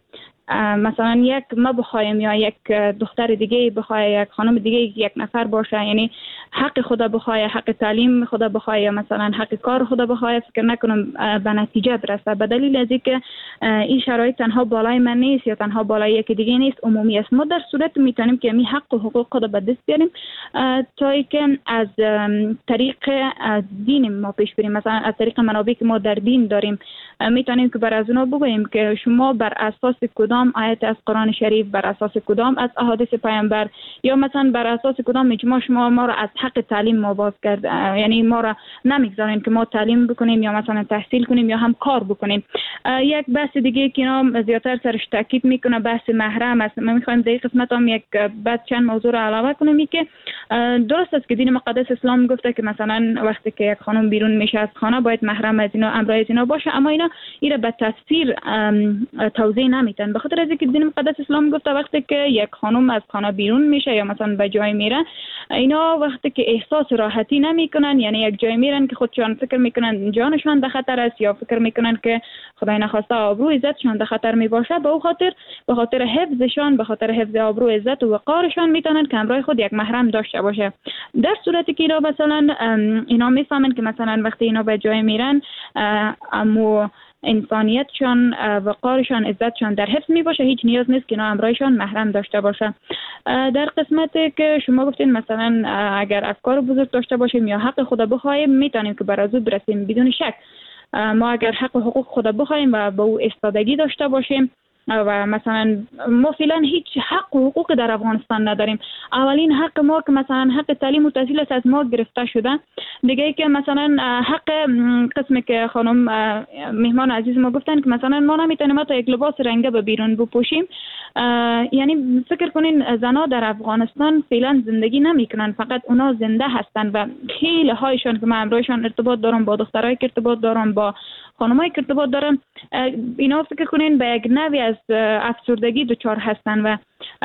مثلا یک ما بخوایم یا یک دختر دیگه بخواد، یک خانم دیگه یک نفر باشه، یعنی حق خدا بخواد، حق تعلیم خدا بخواد یا مثلا حق کار خدا بخواد، فکر نکنم به نتیجه برسه. به دلیل از اینکه این شرایط تنها بالای من نیست یا تنها بالای یکی دیگه نیست، عمومی است. ما در صورت میتونیم که می حق و حقوق خود به دست بیاریم تا اینکه از طریق دین ما پیش بریم. مثلا از طریق منابعی که ما در دین داریم میتونیم که بر از اونا بگوییم که شما بر اساس کدام آیت از قرآن شریف، بر اساس کدام از احادیث پیامبر یا مثلا بر اساس کدام اجماع شما ما را از حق تعلیم ما باز کرد، یعنی ما را نمیگذارین که ما تعلیم بکنیم یا مثلا تحصیل کنیم یا هم کار بکنیم. یک بحث دیگه که اینا زیادتر سرش تاکید میکنه بحث محرم است. ما میخوایم در این قسمت هم یک بعد چند موضوع را علاوه کنیم که درست است که دین مقدس اسلام گفته که مثلا وقتی که یک خانم بیرون میشه از خانه باید محرم از اینا، همراه از اینا باشه، اما اینا به تفسیر توضیح نمیتن. به خاطر از اینکه دین مقدس اسلام گفته وقتی که یک خانم از خانه بیرون میشه یا مثلا به جای میره، اینا وقتی که احساس راحتی نمیکنن، یعنی یک جای میرن که خودشان فکر میکنن جانشان در خطر است یا فکر میکنن که خدای نخواسته آبرو عزتشان در خطر می باشه، به خاطر حفظشان، به خاطر حفظ آبرو عزت و وقارشان میتونن که همراه خود یک محرم داشته باشه. در صورتی که اینا مثلا اینا میفهمن که مثلا وقتی اینا به جای میرن امو انسانیتشان، وقارشان، عزتشان در حفظ می باشه، هیچ نیاز نیست که اینا همراهشان محرم داشته باشه. در قسمتی که شما گفتین مثلا اگر افکار بزرگ داشته باشیم یا حق خدا بخوایم میتونیم که بر از او برسیم. بدون شک ما اگر حق و حقوق خدا بخوایم و به او استادگی داشته باشیم و مثلا ما فعلا هیچ حق و حقوق در افغانستان نداریم. اولین حق ما که مثلا حق تعلیم و تحصیل است از ما گرفته شده. دیگه ای که مثلا حق قسمی که خانم مهمان عزیز ما گفتن که مثلا ما نمیتونیم تا یک لباس رنگه به بیرون بپوشیم. یعنی فکر کنین زنا در افغانستان فعلا زندگی نمیکنن، فقط اونا زنده هستن و خیلی هایشان که من امروزشان ارتباط دارم، با دخترای که ارتباط دارم، با خانمایی که ارتباط دارم، اینا فکر کنین به یک نوعی از افسردگی دچار هستن و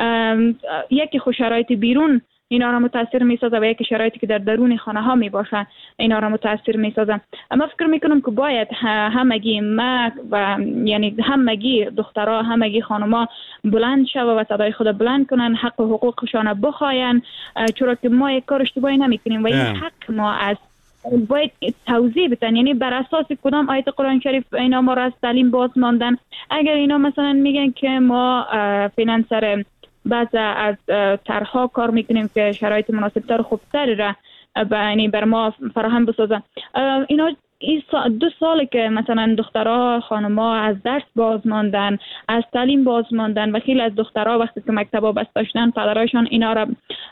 یکی خو شرایط بیرون اینا را متاثر میسازه و یکی شرایطی که در درون خانه ها می باشه اینا را متاثر میسازه. اما فکر میکنم که باید همگی ما و یعنی همگی دخترها، همگی خانما بلند شوه و صدای خود بلند کنن، حق و حقوقشان بخواین، چرا که ما یک کار اشتباهی نمیکنیم و این حق ما از باید توضیح بدن. یعنی بر اساس کدام آیت قرآن شریف اینا ما را از تعلیم باز ماندن؟ اگر اینا مثلا میگن که ما فعلا سر بعض از طرح‌ها کار میکنیم که شرایط مناسب‌تر و خوبتری را یعنی بر ما فراهم بسازن، اینا این 2 ساله که مثلا دخترها، خانم‌ها از درس باز ماندن، از تعلیم باز ماندن و خیلی از دخترها وقتی که مکتبا بس داشتن پدرایشان اینا را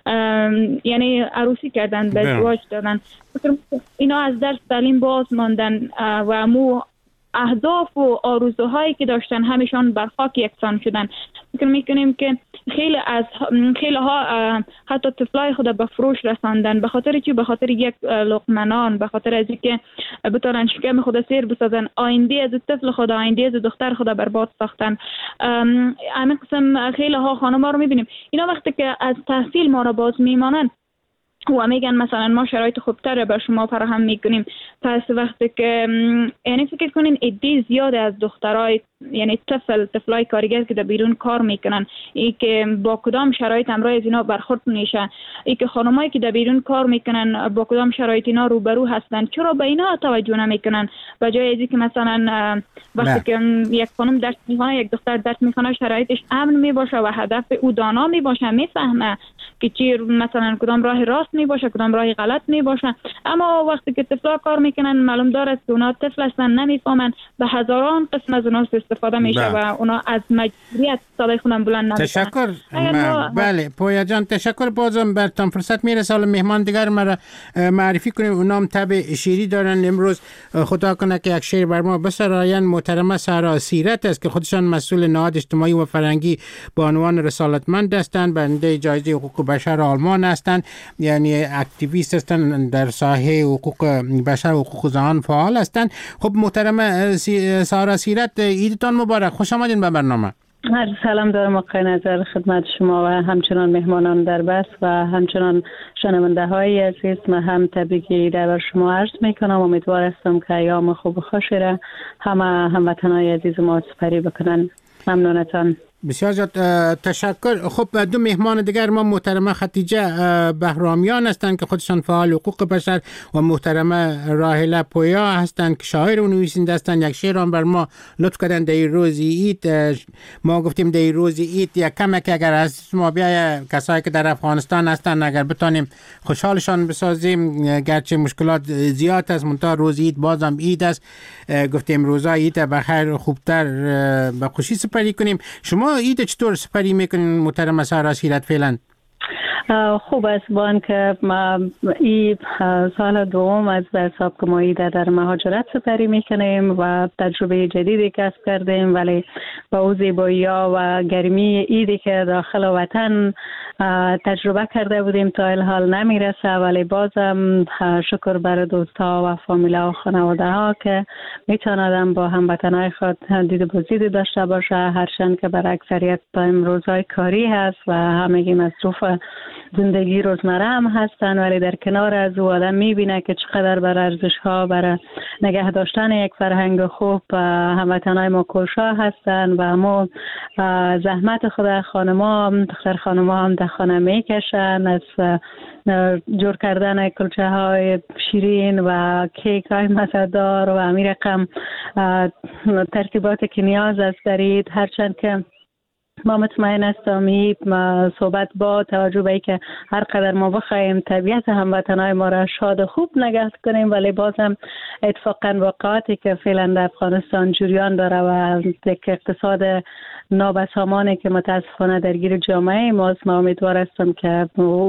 یعنی عروسی کردن، به ازدواج دادن. اینا از درس تعلیم باز ماندن و مو اهداف و آرزوهایی که داشتن همیشان بر خاک یکسان شدن. فکر میکنیم که خیلی ها حتی طفلای خود به فروش رساندن به خاطر چی؟ به خاطر یک لقمه نان، به خاطر از اینکه بتونن شکم خود سیر بسازن. آینده از طفل خود، آینده از دختر خود برباد ساختن. همین قسم خیلی ها خانم‌ها رو میبینیم اینا وقتی که از تحصیل ما را باز میمانن و میگن مثلا ما شرایط خوبتر بر شما فراهم میکنیم، پس وقتی که یعنی فکر کنین عده زیاد از دخترای یعنی طفلای کارگر که در بیرون کار میکنن، ای که با کدام شرایط همراه از اینا برخورد میشه، ای که خانمایی که در بیرون کار میکنن با کدام شرایط اینا روبرو هستن، چرا به اینا توجه نمیکنن؟ به جای از اینکه مثلا وقتی که یک خانم درس میخونه، یک دختر درس میخونه، شرایطش امن میباشه و هدف او دانا میباشه، میفهمه که چی مثلا کدام راه راست میباشه، کدام راه غلط میباشه. اما وقتی که طفلا کار میکنن معلوم داره که اونا طفل هستن، نمیفهمن، به هزاران قسم از اونا استفاده میشه و اونا از مجبوریت صدای خودم بلند نمیکنن. تشکر. بله پویا جان تشکر. بازم برتان فرصت میرسه حالا مهمان دیگر مرا معرفی کنیم. اونا هم طبع شیری دارن. امروز خدا کنه که یک شعر بر ما بسراین. محترمه سارا سیرت است که خودشان مسئول نهاد اجتماعی و فرهنگی با عنوان رسالتمند هستند، برنده جایزه حقوق بشر آلمان هستند، یعنی اکتیویست هستند در ساحه حقوق بشر و حقوق زنان فعال هستند. خب محترمه سارا سیرت، عیدتان مبارک، خوش آمدین به برنامه. سلام دارم آقای نظر خدمت شما و همچنان مهمانان در بس و همچنان شنونده های عزیز. من هم تبریک عید بر شما عرض میکنم. امیدوار هستم که ایام خوب و خوشی را همه هموطنان عزیز ما سپری بکنن. ممنونتان. بسیار زیاد تشکر. خب دو مهمان دیگر ما محترمه خدیجه بهرامیان هستند که خودشان فعال حقوق بشر و محترمه راهله پویا هستند که شاعر و نویسنده هستند. یک شعر بر ما لطف کردن در روز عید. ما گفتیم در روز عید یک کمک اگر از ما بیای کسایی که در افغانستان هستند اگر بتانیم خوشحالشان بسازیم، گرچه مشکلات زیاد است منتها روز عید بازم عید است. گفتیم روزا عید بخیر خوبتر به خوشی سپری کنیم. شما عید چطور سپری میکنین محترم سارا سیرت فعلا؟ خوب است با آنکه ما این سال دوم از به حساب که ما عید در مهاجرت سپری میکنیم و تجربه جدیدی کسب کردیم، ولی با او زیبایی‌ها و گرمی عیدی که داخل وطن تجربه کرده بودیم تا الحال نمیرسه، ولی بازم شکر بر دوستا و فامیلا و خانواده ها که میتونادم با هموطنای خود دید بازدید داشته باشه، هرچند که بر اکثریت روزهای کاری هست و همگی مصروف زندگی روزمره هم هستن، ولی در کنار از او آدم میبینه که چقدر بر ارزش ها برای نگه داشتن یک فرهنگ خوب هموطنای ما کوشا هستن و همو زحمت خود خانما دختر خانما هم در خانه میکشن، از جور کردن کلچه های شیرین و کیک های مزه‌دار و همین رقم ترتیبات که نیاز است در عید، هرچند که ما مطمئن هستم صحبت با توجه به که هر قدر ما بخوایم طبیعت هموطنای ما را شاد و خوب نگه کنیم، ولی بازم اتفاقا واقعاتی که فعلا در افغانستان جریان داره و یک اقتصاد نابسامانی که متاسفانه درگیر جامعه ماست، ما امیدوار هستم که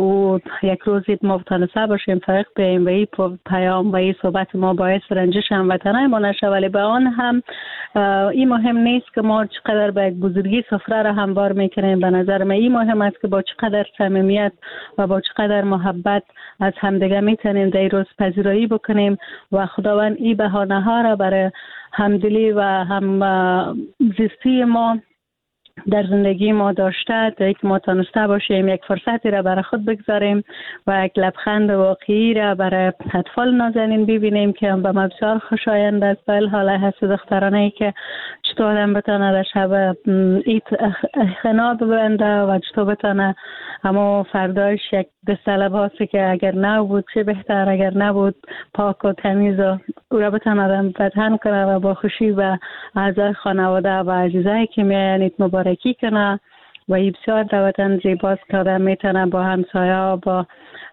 یک روزی ما تونسته باشیم فرق بیم و این پیام و این صحبت ما باعث رنجش هموطنای ما نشه، ولی به آن هم این مهم نیست که ما چقدر به یک بزرگی سفره را هموار میکنیم. به نظر من این مهم است که با چقدر صمیمیت و با چقدر محبت از همدیگه میتونیم در روز پذیرایی بکنیم و خداوند این بهانه ها را برای همدلی و هم زیستی ما در زندگی ما داشته تا یک ما تانسته باشیم یک فرصتی را برای خود بگذاریم و یک لبخند واقعی را برای اطفال نازنین ببینیم که به ما بسیار خوشایند است. به حال هست دخترانه ای که چطور آدم بتانه در شب عید خنا ببنده و چطور بتانه اما فرداش یک دست لباسی که اگر نبود چه بهتر، اگر نبود پاک و تمیز و او را بتانه آدم بدهن کنه و با خوشی و اعضای خانواده و عزیزایی که میاین مبارکی کنه و این بسیار دوتن زیباست که آدم میتونه با همسایه با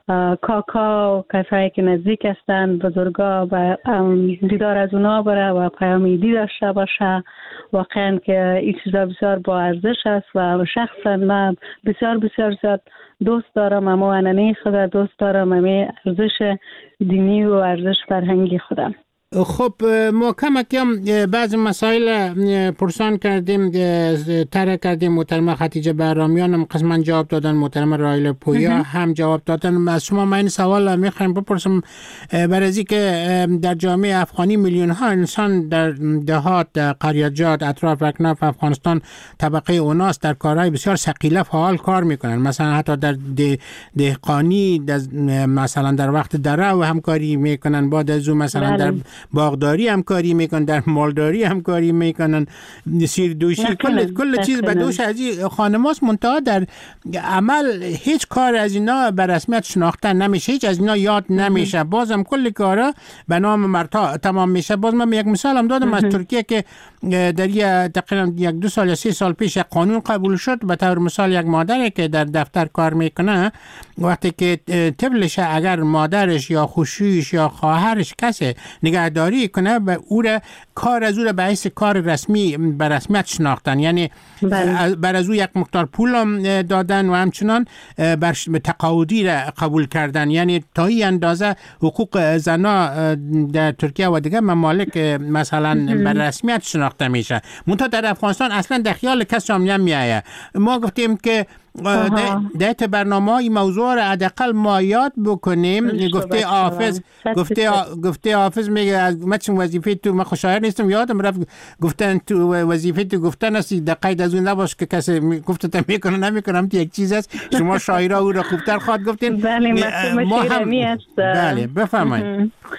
کاکا و کسایی که نزدیک هستند بزرگا و دیدار از اونا بره و پیام عیدی داشته باشه. واقعا که این چیزا بسیار با ارزش است و شخصا من بسیار بسیار زیاد دوست دارم، اما انانه خدا دوست دارم، اما ارزش دینی و ارزش فرهنگی خودم. خب ما کم بعض مسائل پرسان کردیم، طرح کردیم. محترمه خدیجه بهرامیان هم قسما جواب دادن، محترمه راهله پویا هم جواب دادن. از شما من این سوال میخوایم بپرسم برای از که در جامعه افغانی میلیون ها انسان در دهات، در قریجات، اطراف اکناف افغانستان طبقه اوناست در کارهای بسیار ثقیله فعال کار میکنن، مثلا حتی در دهقانی مثلا در وقت دره و همکاری میکنن، بعد از اون مثلا در باغداری همکاری میکنن، در مالداری همکاری میکنن، سیر دوشی، کل چیز به دوش از این خانماست. منتها در عمل هیچ کار از اینا به رسمیت شناخته نمیشه، هیچ از اینا یاد نمیشه، بازم کل کارا به نام مرتا تمام میشه. باز من یک مثال هم دادم از ترکیه که در تقریبا 1-2 سال یا 3 سال پیش قانون قبول شد. به طور مثال یک مادری که در دفتر کار میکنه وقتی که طفلش اگر مادرش یا خوشویش یا خواهرش کسی نگهداری کنه به او را کار از او را به حیث کار رسمی به رسمیت شناختن، یعنی بر از او یک مقدار پول هم دادن و همچنان بر تقاعدی را قبول کردن، یعنی تا این اندازه حقوق زنا در ترکیه و دیگه ممالک مثلا به رسمیت شناخته میشه. منتها در افغانستان اصلا در خیال کس هم نمیایه. ما گفتیم که در برنامه این موضوع را حداقل ما یاد بکنیم. گفته حافظ میگه از متن وظیفه تو، من شاعر نیستم، یادم رفت گفتن تو وظیفه تو گفتن است، در قید از اون نباش که کسی گفته میکنه نمیکنم، تو یک چیز است. شما شاعرها او را خوبتر خواهد گفتین. بله ما هم بله بفرمایید.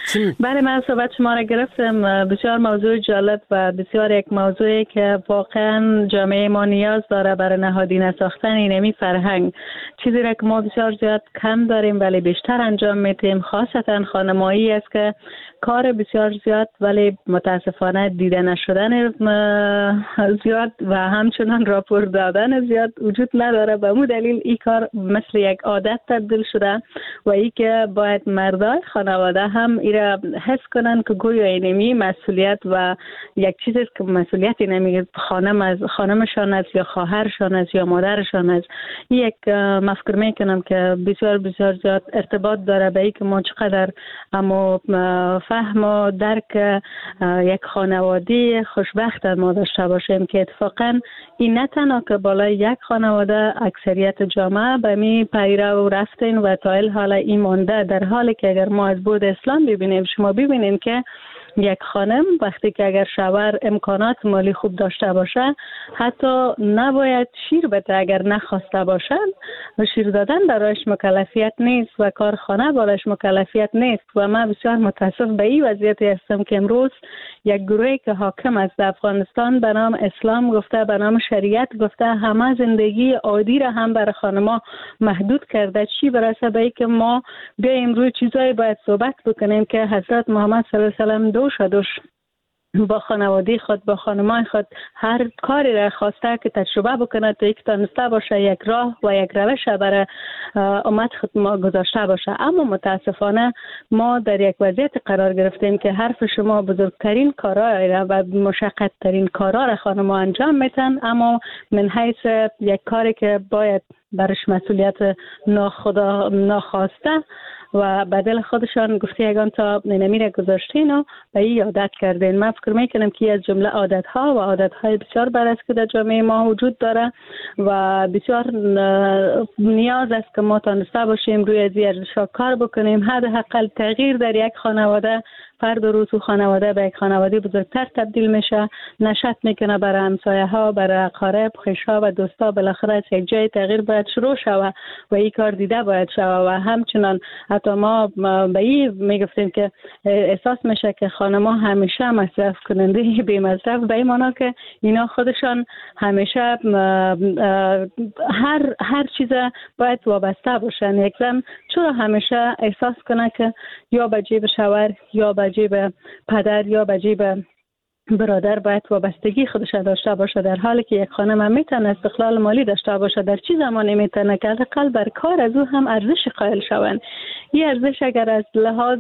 بله، من صحبت شما را گرفتم. بسیار موضوع جالب و بسیار یک موضوعی که واقعا جامعه ما نیاز داره برای نهادینه ساختن اینمی فرهنگ. چیزی را که ما بسیار زیاد کم داریم ولی بیشتر انجام میتیم، خاصتا خانمایی است که کار بسیار زیاد ولی متاسفانه دیده نشدن زیاد و همچنان راپور دادن زیاد وجود نداره. به مو دلیل این کار مثل یک عادت تبدیل شده و ای که باید مردای خانواده هم ایره حس کنن که گویا اینمی مسئولیت و یک چیزی که مسئولیت اینمی خانمشان است یا خواهرشان است یا مادرشان است. یک مفکر میکنم که بسیار بسیار زیاد ارتباط داره به ای که ما چقدر اما فهم و درک یک خانواده خوشبخت ما داشته باشیم که اتفاقا این نه تنها که بالای یک خانواده اکثریت جامعه به می پیرو رفتین و تا حال این مانده، در حالی که اگر ما از بود اسلام ببینیم، شما ببینین که یک خانم وقتی که اگر شوهر امکانات مالی خوب داشته باشه حتی نباید شیر بده اگر نخواسته باشن و شیر دادن برایش مکلفیت نیست و کارخانه برایش مکلفیت نیست. و من بسیار متاسف به این وضعیتی هستم که امروز یک گروهی که حاکم است در افغانستان به نام اسلام گفته، به نام شریعت گفته، همه زندگی عادی را هم برای خانما محدود کرده. چی برسه به که ما بیایم روی چیزایی باید صحبت بکنیم که حضرت محمد صلی الله علیه و سلم دوش با خانواده خود، با خانمان خود هر کاری را خواسته که تجربه بکنه تا یک تانسته باشه یک راه و یک روش برای امت خود ما گذاشته باشه. اما متاسفانه ما در یک وضعیت قرار گرفتیم که حرف شما بزرگترین کارا را و مشقت ترین کارا را خانما انجام میتن، اما من حیث یک کاری که باید برش مسئولیت ناخواسته و بدل خودشان گفته یگان تا نمیره گذاشتین و به این عادت کردین. من فکر میکنم که از جمله عادت ها و عادت های بسیار بد است که در جامعه ما وجود داره و بسیار نیاز است که ما تانسته باشیم روی از ارزش‌ها کار بکنیم. حداقل تغییر در یک خانواده فرد روز و خانواده به یک خانواده بزرگتر تبدیل میشه، نشأت میکنه برای همسایه ها، برای اقارب، خویشا و دوستا. بالاخره از یک جای تغییر باید شروع شوه و این کار دیده باید شوه و همچنان حتی ما به این میگفتیم که احساس میشه که خانما همیشه مصرف کننده بی مصرف، به این معنی که اینا خودشان همیشه هر چیز باید وابسته باشن. یک زن چرا همیشه احساس کنه که یا به جیب شوهر یا به جیب پدر یا به جیب برادر باید وابستگی خودش داشته باشه، در حالی که یک خانم هم میتونه استقلال مالی داشته باشه. در چه زمانی میتونه که حداقل بر کار از او هم ارزش قائل شوند. این ارزش اگر از لحاظ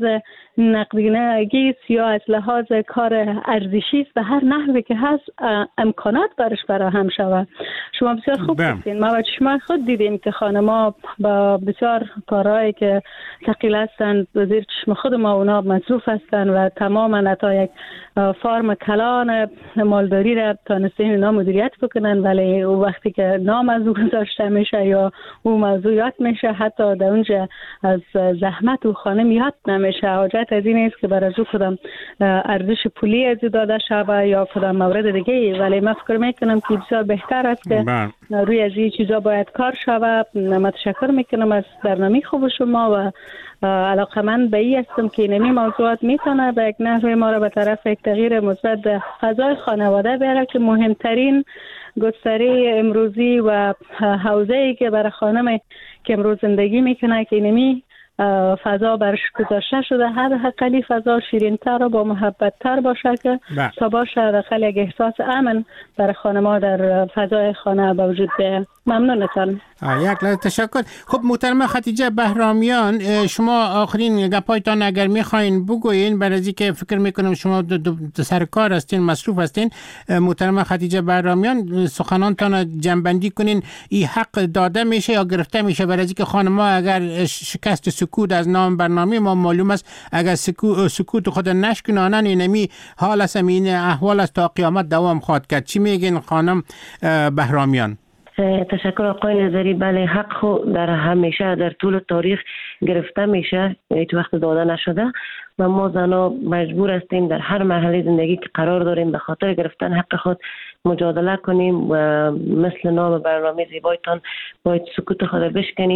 نقدینگی یا از لحاظ کار ارزشی است به هر نحوی که هست امکانات برش فراهم شود. شما بسیار خوب گفتین، ما با چشمان خود دیدیم که خانم‌ها با بسیار کارهایی که ثقیل هستند زیر چشم خود ما اونا مصروف هستند و تماما حتی یک فارم کلان مالداری را تانستین اینا مدیریت بکنن، ولی وقتی که نام از او گذاشته میشه یا او موضوع یاد میشه حتی در اونجا از زحمت و خانم یاد نمیشه. حاجت از این است که برای جو کدام ارزش پولی از داده شده یا کدام مورد دیگه، ولی من فکر میکنم که بسیار بهتر است که روی از این چیزا باید کار شود. متشکر میکنم از برنامه خوب شما و علاقه من به این هستم که اینمی موضوعات میتونه به یک نحوی ما را به طرف یک تغییر مثبت در فضای خانواده بیاره که مهمترین گستره امروزی و حوزه‌ای که برای خانم که امروز زندگی میکنه که اینمی فضا برش گذاشته شده، هر حقلی فضا شیرین‌تر و با محبت‌تر باشه که تا باشه داخل یک احساس امن برای خانم‌ها در فضای خانه به وجود بیاید. ممنونتان. یک تشکر. خب محترمه خدیجه بهرامیان، شما آخرین گپایتان اگر میخواین بگوین، برای از اینکه فکر میکنم شما سر کار هستین، مصروف هستین. محترمه خدیجه بهرامیان، سخنانتان جنبندی کنین. این حق داده میشه یا گرفته میشه؟ برای از اینکه خانم‌ها اگر شکست سکوت از نام برنامه ما معلوم است، اگر سکوت خود نشکنانن اینمی حال است، این احوال است تا قیامت دوام خواهد کرد. چی میگین خانم بهرامیان؟ تشکر آقای نظری. بله، حق خود در همیشه در طول تاریخ گرفته میشه، هیچ وقت داده نشده و ما زنها مجبور هستیم در هر مرحله زندگی که قرار داریم به خاطر گرفتن حق خود مجادله کنیم و مثل نام برنامه زیبایتان باید سکوت خود بشکنیم.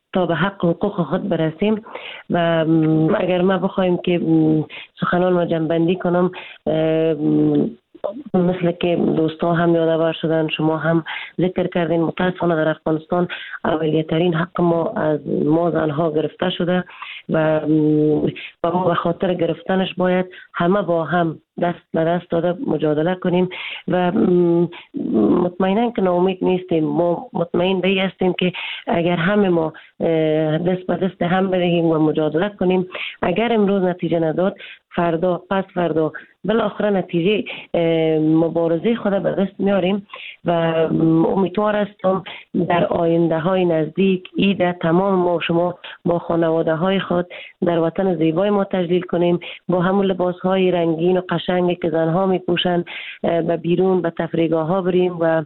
تا به حق حقوق خود برسیم. و اگر ما بخوایم که سخنان ما جنبندی کنم، مثل که دوستا هم یادآور شدن، شما هم ذکر کردین، متاسفانه در افغانستان اولیه‌ترین حق ما از ما زنها گرفته شده و ما به خاطر گرفتنش باید همه با هم دست به دست داده مجادله کنیم و مطمئنا که ناامید نیستیم. ما مطمئن به این هستیم که اگر همه ما دست به دست هم بدهیم و مجادله کنیم، اگر امروز نتیجه نداد، فردا پس فردا بالاخره نتیجه مبارزه خود به دست میاریم و امیدوار هستم در آینده های نزدیک عید تمام ما شما با خانواده های خود در وطن زیبای ما تجلیل کنیم، با همون لباس های رنگین و قشنگی که زنها میپوشن به بیرون به تفریحگاه ها بریم و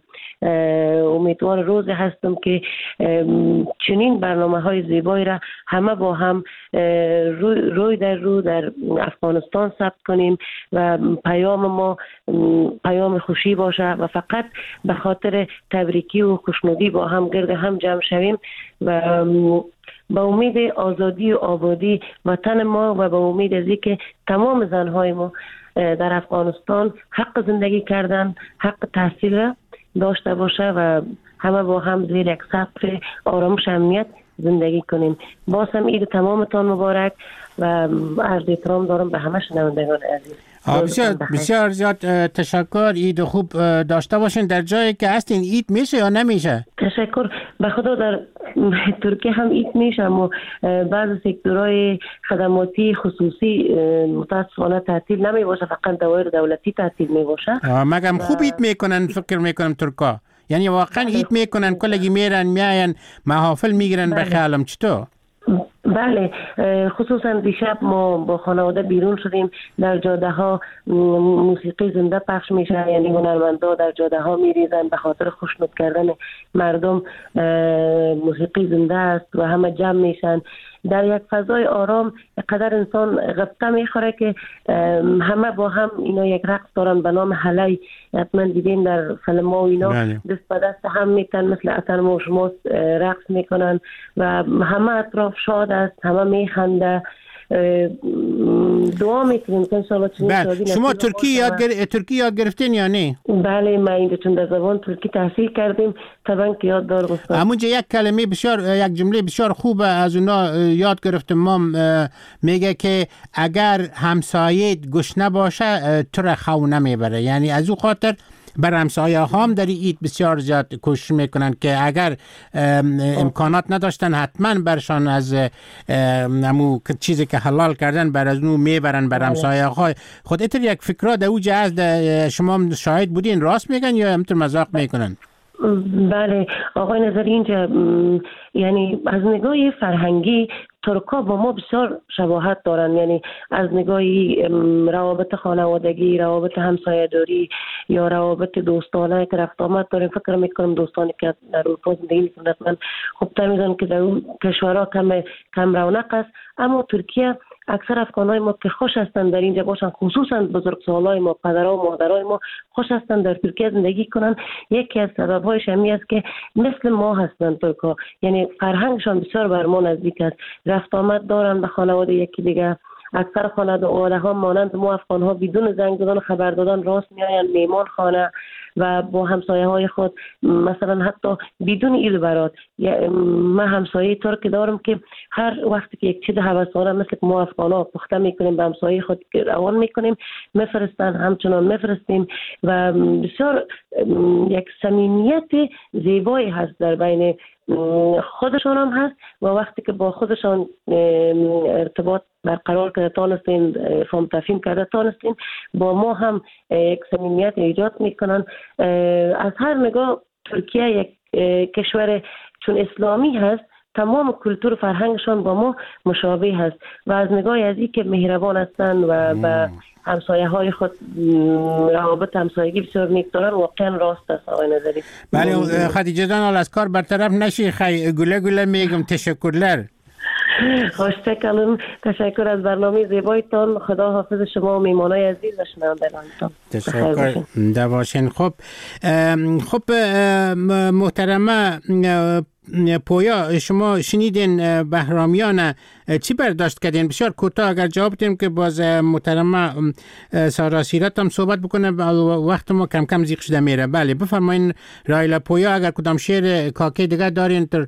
امیدوار روزی هستم که چنین برنامه های زیبایی را همه با هم روی در رو در افغانستان ثبت کنیم و پیام ما پیام خوشی باشه و فقط به خاطر تبریکی و خوشنودی با هم گرد هم جمع شویم و با امید آزادی و آبادی وطن ما و با امید از اینکه تمام زنهای ما در افغانستان حق زندگی کردن، حق تحصیل را داشته باشه و همه با هم زیر یک سقف آرامش امنیت زندگی کنیم. باز هم عید تمامتان مبارک و عرض احترام دارم به همه شنوندگان عزیز. بسیار زیاد تشکر. عید خوب داشته باشین. در جایی که هستین عید میشه یا نمیشه؟ تشکر. به خدا در ترکیه هم عید میشه، اما بعض سکتورهای خدماتی خصوصی متاسفانه تعطیل نمی باشه، فقط دوایر دولتی تعطیل می باشه. مگم خوب عید میکنن فکر میکنم ترکا، یعنی واقعا عید میکنن، کلگی میرن میاین محافل میگیرن. به خیالم چطور؟ بله، خصوصا دیشب ما با خانواده بیرون شدیم، در جاده ها موسیقی زنده پخش میشه، یعنی هنرمندا در جاده ها میریزن به خاطر خوشنود کردن مردم. موسیقی زنده است و همه جمع میشن در یک فضای آرام. قدر انسان غبطه میخوره که همه با هم اینا یک رقص دارن به نام هلی، حتما دیدین در فیلم ها و اینا. دست به دست هم میتن مثل اتن و شما رقص میکنن و همه اطراف شاد است، همه میخنده. دعا میکنیم که انشاءالله چنین شادی. شما ترکی یاد گرفتین یا نه؟ بله، ما اینجا چون در زبان ترکی تحصیل کردیم طبعا که یاد دارم. همونجا یک کلمه بسیار، یک جمله بسیار خوب از اونا یاد گرفتم. ما میگه که اگر همسایه گشنه باشه تو را خو نمیبره، یعنی از او خاطر بر همسایه هم در عید بسیار زیاد کوشش میکنن که اگر امکانات نداشتن حتما برشان از نمو چیزی که حلال کردن بر از اونو میبرن بر همسایه های خود. اتر یک فکرها در اوجه از شما شاهد بودین، راست میگن یا همطور مذاق میکنن؟ بله آقای نظری، اینجا یعنی از نگاه فرهنگی ترکا با ما بسیار شباهت دارن، یعنی از نگاهی روابط خانوادگی، روابط همسایه‌داری یا روابط دوستانه که رفت آمد داریم. فکر میکنم دوستانی که در اروپا زندگی میکنند من خوبتر میدونم که در اون کشورها کم رونق است، اما ترکیه اکثر افغانای ما که خوش هستند در اینجا باشن، خصوصا بزرگسالای ما، پدرها و مادرای ما خوش هستند در ترکیه زندگی کنن. یکی از سبب‌هایش همین است که مثل ما هستند ترکا، یعنی فرهنگشان بسیار بر ما نزدیک است، رفت آمد دارن به خانواده یکی دیگه. اکثر خانواده ها مانند ما افغان ها بدون زنگ زدن خبر دادن راست میآیند میهمان خانه و با همسایه های خود مثلا حتی بدون عید برات. من همسایه ترک دارم که هر وقتی که یک چیز هوسانه مثل که ما افغان ها پخته میکنیم به همسایه خود روان میکنیم میفرستن، همچنان میفرستیم و بسیار یک صمیمیت زیبایی هست در بین خودشان هم هست و وقتی که با خودشان ارتباط برقرار کرده تانستین، فهم تفهیم کرده تانستین، با ما هم یک صمیمیت ایجاد میکنن. از هر نگاه ترکیه یک کشور چون اسلامی هست، تمام کلتور و فرهنگشان با ما مشابه هست و از نگاه از این که مهربان هستند و به همسایه های خود روابط همسایگی بسیار نیک دارن، واقعا راست است آقای نظری. بله خدیجه جان، از کار برطرف نشی، خیلی گله میگم. تشکرلر. خوشتکلم. تشکر از برنامه زیبایتان. خدا حافظ شما و میمانای عزیز و شنوندگانتان. تشکر. دواشین. خب محترمه پویا شما شنیدین بهرامیان چی برداشت کردین؟ بسیار کوتاه اگر جواب بدیم که باز محترمه سارا سیرت هم صحبت بکنه، وقت ما کم کم زیق شده میره. بله بفرمایین رایلا پویا، اگر کدام شعر کاکی دیگه دارین تر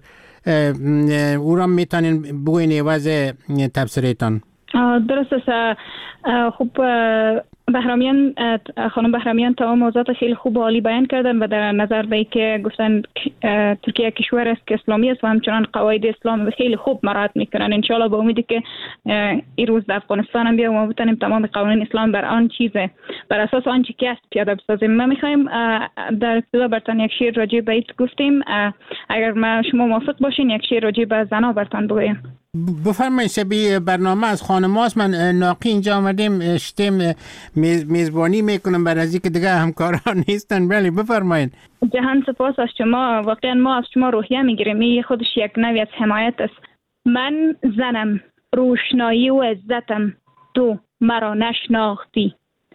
او را میتونین بگوین عوض تبصرهتان. درست است. خوب بهرامیان، خانم بهرامیان تمام موضوعات خیلی خوب و عالی بیان کردن و در نظر به که گفتن ترکیه کشور است که اسلامی است و همچنان قواعد اسلام خیلی خوب مراعات میکنن. ان شاء الله به امیدی که این روز در افغانستان هم بیا و ما بتونیم تمام قوانین اسلام بر آن چیزه بر اساس آنچه که است پیاده بسازیم. ما میخوایم در ابتدا برتان یک شعر راجع به ایت گفتیم، اگر شما موافق باشین یک شعر راجع به زنا برتان بگویم. بفرمایید. شبیه برنامه از خانم‌هاست. من ناقی اینجا آمدیم شتیم میزبانی میکنم برای از اینکه دیگه همکاران نیستن. بله بفرمایید. جهان سپاس از شما. واقعا ما از شما روحیه میگیریم. این خودش یک نوعی از حمایت است. من زنم، روشنایی و عزتم، تو مرا نشناختی.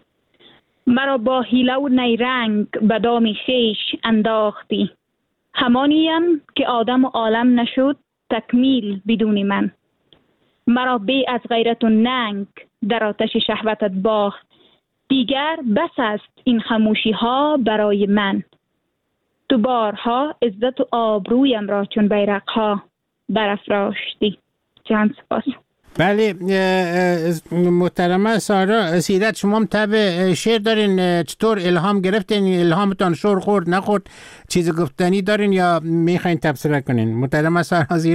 مرا با حیله و نیرنگ به دام خویش انداختی. همانیم که آدم و عالم نشد تکمیل بدون من. مرا بی از غیرت و ننگ در آتش شهوتت باخت. دیگر بس است این خاموشی ها برای من. تو بارها عزت و آبرویم را چون بیرق ها برافراشتی. جان سپاس. بله محترمه سارا سیرت، شما هم طبع شعر دارین، چطور الهام گرفتین؟ الهامتان شور خورد نخورد؟ چیز گفتنی دارین یا میخواین تبصره کنین؟ محترمه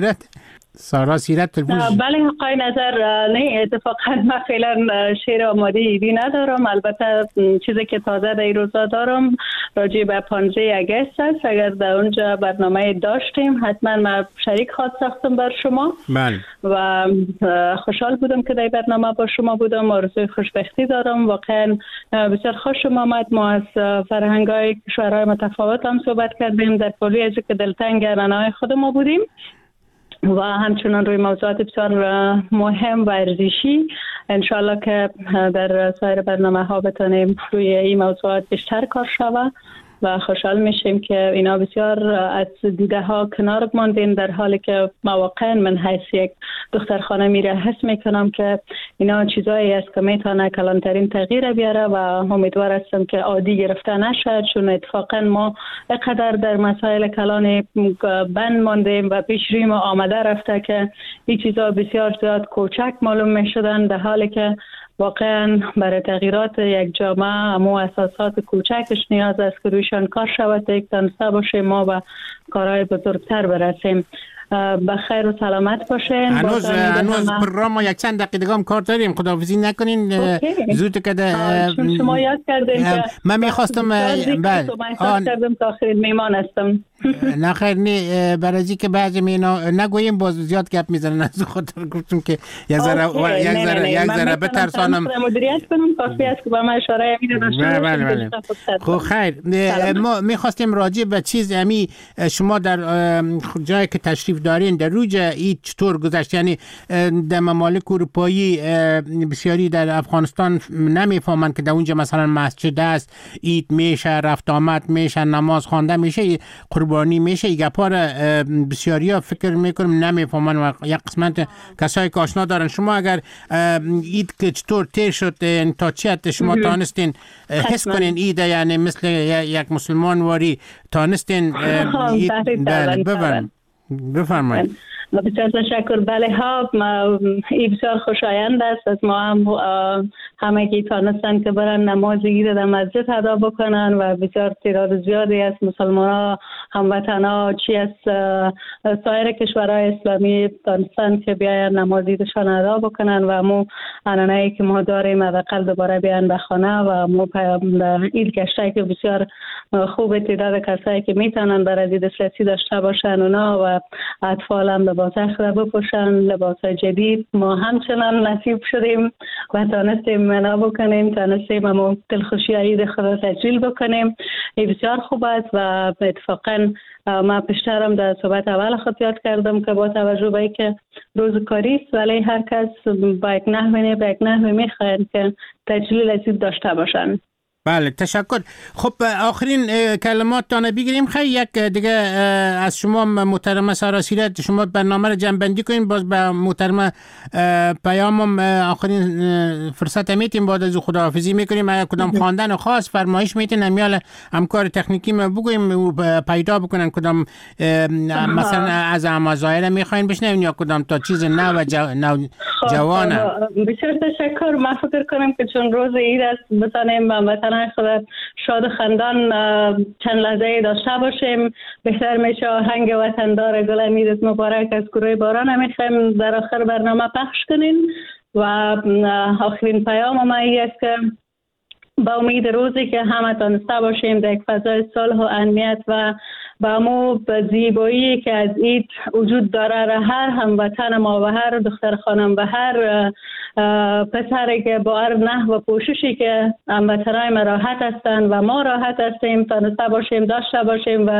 سارا سیرت تلفوز. بله آقای نظر، نه اتفاقا من فعلا شعر آماده ایدی ندارم. البته چیزی که تازه در این روزا دارم راجع به 15 اگست است. اگر در اونجا برنامه داشتیم حتما من شریک خواهد ساختم بر شما. بله. و خوشحال بودم که در برنامه با شما بودم. آرزوی خوشبختی دارم. واقعا بسیار خوشم آمد. ما از فرهنگ‌های کشورهای متفاوت هم صحبت کردیم، در کلی از که دلتنگ رنای خود ما بودیم و همچنان روی موضوعات بسیار مهم و ارزشی. انشالله که در سایر برنامه ها بتانیم روی این موضوعات بیشتر کار شود و خوشحال میشیم که اینا بسیار از دیده ها کنار ماندین، در حالی که واقعا من حیث یک دختر خانه میره حس میکنم که اینا چیزایی است که میتونه کلانترین تغییر بیاره و امیدوار هستم که عادی گرفته نشد، چون اتفاقا ما اقدر در مسائل کلان بند ماندیم و پیش روی ما آمده رفته که این چیزا بسیار زیاد کوچک معلوم میشدن، در حالی که واقعا برای تغییرات یک جامعه امو اساسات کوچکش نیاز است که رویشان کار شود تا یک تنسه باشه ما و کارهای بزرگتر برسیم. بخیر و سلامت باشین. هنوز پروگرام ما یک چند دقیقه هم کار داریم، خداحافظی نکنین. زود که شما یاد کردین که من میخواستم کردم تا آخر میمان هستم. نه خیر، نه برای که بعضی مینا نگوییم باز زیاد گپ میزنن، از خاطر گفتم که یک ذره بترسانم مدیریت کنم. کافی است که با من اشاره میدادم. بله. خب خیر، ما میخواستیم راجع به چیز امی شما در جایی که تشریف دارین در روز این چطور گذشت؟ یعنی در ممالک اروپایی بسیاری در افغانستان نمیفهمن که در اونجا مثلا مسجد است، عید میشه، رفت آمد میشه، نماز خوانده میشه، قربانی میشه. این گپا را بسیاری ها فکر میکنم نمیفهمن و یک قسمت کسایی که آشنا دارن. شما اگر عید که چطور تیر شد تا چی حد شما تانستین حس کنین عید، یعنی مثل یک مسلمان واری تانستین بفرمایید. بسیار تشکر. بله ها، این بسیار خوشایند است از ما هم همه که تانستن که برن نماز عید در مسجد ادا بکنن و بسیار تعداد زیادی از مسلمان ها هموطن ها چی از سایر کشورهای اسلامی تانستن که بیاین نماز عیدشان ادا بکنن و مو عنعنه‌ای که ما داریم حداقل دوباره بیان به خانه و مو عید گشته که بسیار خوب تعداد کسایی که میتونن برای عید دسترسی داشته باشن اونا و اطفال هم لباس اخره بپوشن، لباس جدید. ما همچنان نصیب شدیم و تانستیم منا بکنیم، تانستیم همون دلخوشی عید خدا تجلیل بکنیم. این بسیار خوب است و اتفاقا ما پیشترم در صحبت اول خود یاد کردم که با توجه به اینکه روز کاری است ولی هر کس با یک نحوی میخواین که تجلیل عید داشته باشن. بله تشکر. خب آخرین کلماتتان بگیریم. خیلی یک دیگه از شما محترمه سارا سیرت، شما برنامه رو جمع کنین. باز به محترمه پیامم آخرین فرصت میتیم بعد از خداحافظی میکنیم. اگر کدام خواندن خاص فرمایش میتین میال همکار تکنیکی ما بگویم پیدا بکنن کدام مثلا از امازایل میخواین بشنوین یا کدام تا چیز نو جوانه. بسیار تشکر. من فکر کنم که چون روز عید است بتانیم مثلا خدا شاد و خندان چند لحظه داشته باشیم. بهتر میشه آهنگ وطندار گل امیدت مبارک از گروه باران میخوایم در آخر برنامه پخش کنیم. و آخرین پیام ما این است که با امید روزی که همه تانسته باشیم در یک فضای صلح و امنیت و با امو زیبایی که از عید وجود داره هر هموطن ما و هر دختر خانم و هر پسری که با هر نحو و پوششی که هموطنای ما راحت هستند و ما راحت هستیم تانسته باشیم داشته باشیم و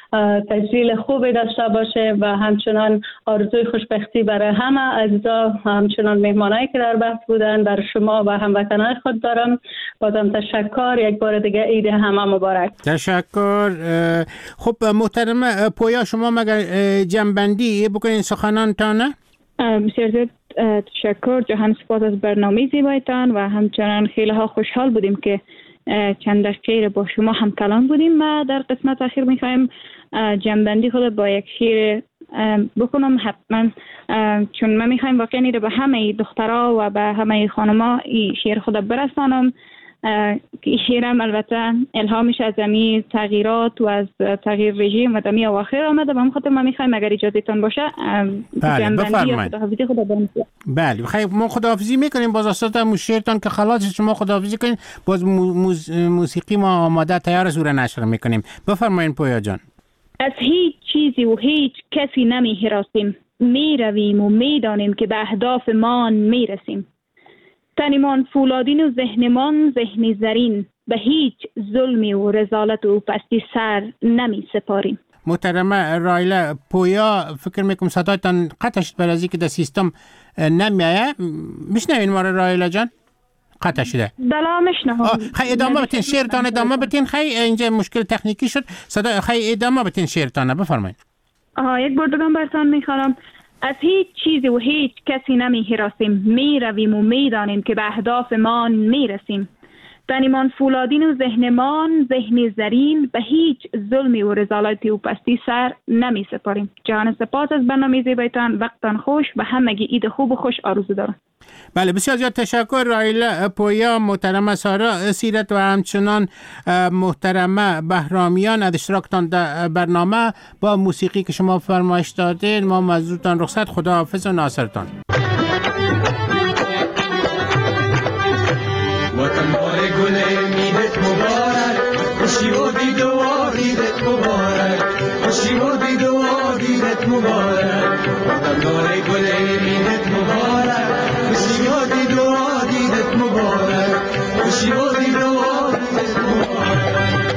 تجلیل خوبی داشته باشه و همچنان آرزوی خوشبختی برای همه عزیزا، همچنان مهمانایی که در بحث بودن، در شما و هموطنان خود دارم. بازم تشکر. یک بار دیگه عید همه مبارک. تشکر. خب محترم پویا، شما مگر جنبندی بکنین سخنانتانه؟ بسیار زیاد تشکر. جهان سپاس از برنامه زیبایتان و همچنان خیلی ها خوشحال بودیم که چند دقیقه با شما هم کلام بودیم. ما در قسمت اخیر میخوایم جنبندی خود با یک شعر بکنم حتما، چون من میخوایم واقعا به همه دخترها و به همه خانما این شعر خود برسانم که این شعرم البته الهامش از امی تغییرات و از تغییر رژیم و دمی اواخر آمده. به خاطر ما میخوایم اگر اجازه تان باشه جنبندی یا خداحافظی خود بکنیم. بله خیلی ما خداحافظی میکنیم. باز اصلا شعرتان که خلاص شما خداحافظی کنین، باز موسیقی ما آماده تیار سوره نشر میکنیم. بفرمایید پویا جان. از هیچ چیزی و هیچ کسی نمی هراسیم، می رویم و می دانیم که به اهداف مان می رسیم. تنمان فولادین و ذهنمان ذهنی زرین، به هیچ ظلمی و رذالت و پستی سر نمی سپاریم. محترمه رایله پویا، فکر میکنم صدایتان قطع شد بر از اینکه در سیستم نمیایه. میشنوین ما رایله جان؟ قطع شده. بلا میشنوم. خیلی ادامه بتین شعرتان ادامه بتین. خیلی اینجا مشکل تکنیکی شد. صدا خیلی ادامه بتین شعرتان. بفرمایید. یک بار دیگه براتون میخوام. از هیچ چیزی و هیچ کسی نمی هراسیم، می رویم و می دانیم که به اهدافمان می رسیم. تنمان فولادین و ذهنمان ذهنی زرین، به هیچ ظلمی و رذالتی و پستی سر نمی سپاریم. جهان سپاس از برنامه زیبایتان. وقتان خوش و همگی عید خوب و خوش آرزو دارم. بله بسیار زیاد تشکر رایله پویا، محترمه سارا سیرت و همچنان محترمه بهرامیان از اشتراکتان در برنامه با موسیقی که شما فرمایش دادین. ما مزدورتان رخصت. خداحافظ و ناصرتان. وطن باره گل میدت مبارک، خوشی و دید و دیدت مبارک، خوشی و دید و دیدت مبارک. وطن باره گل میدت مبارک، خوشی و دید و دیدت مبارک، خوشی و دید و دیدت مبارک.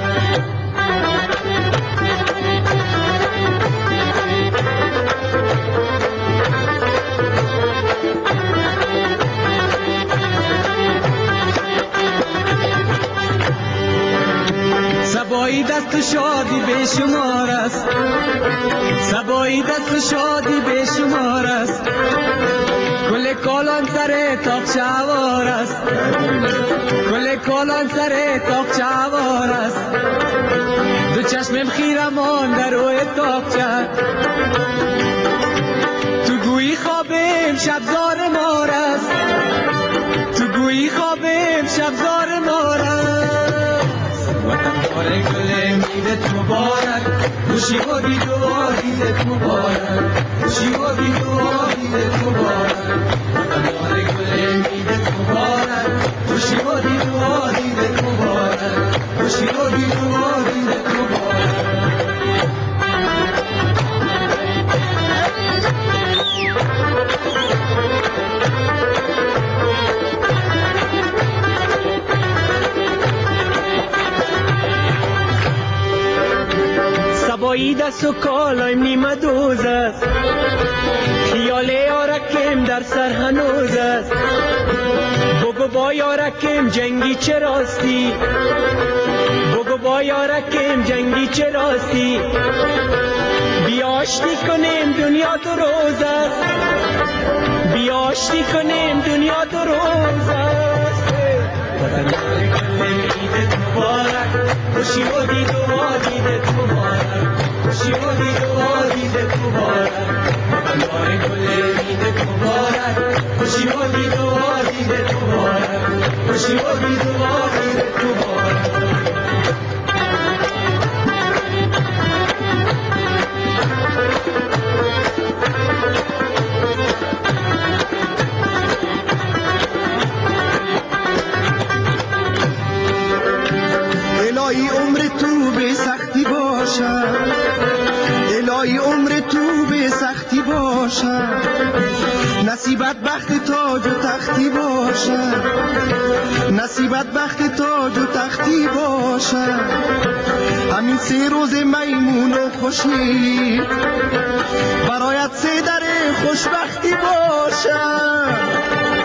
سبایی دست شادی به شمار است، سبایی دست شادی به شمار است. گل کالان سر تاقچه وار است، گل کالان سر تاقچه وار است. دو چشمم خیرمان در روی تاقچه، تو گویی خوابم شبزار مار است، تو گویی خوابم شبزار مار است. وطن باره گل میدت مبارک، خوشی و دید و دیدت مبارک، خوشی و دید و دیدت مبارک. وطن باره گل میدت مبارک، خوشی و دید و دیدت مبارک، خوشی و دید و دیدت مبارک. سبایی دست و کالایم نیمه دوز است، خیال یارکم در سر هنوز است. بگو با یارکم جنگی چه راستی، بگو با یارکم جنگی چه راستی. بیاشتی کنیم دنیا دو روز است، بیاشتی کنیم دنیا دو روز است. وطن دار کلم عیدت مبارک، خوشی و دید و عادیدت مبارک، خوشی و دید و عادیدت مبارک. وطن دار کلم عیدت مبارک، خوشی و دید و عادیدت مبارک، خوشی و دید و عادیدت مبارک. الهی عمر تو به سختی باشد، الهی عمر تو به سختی باشد، نصیبت بخت تاج و تختی باشد، نصیبت بخت تاج و تختی باشد. همین 3 روز میمون و خوشی برایت 3 در خوشبختی باشد.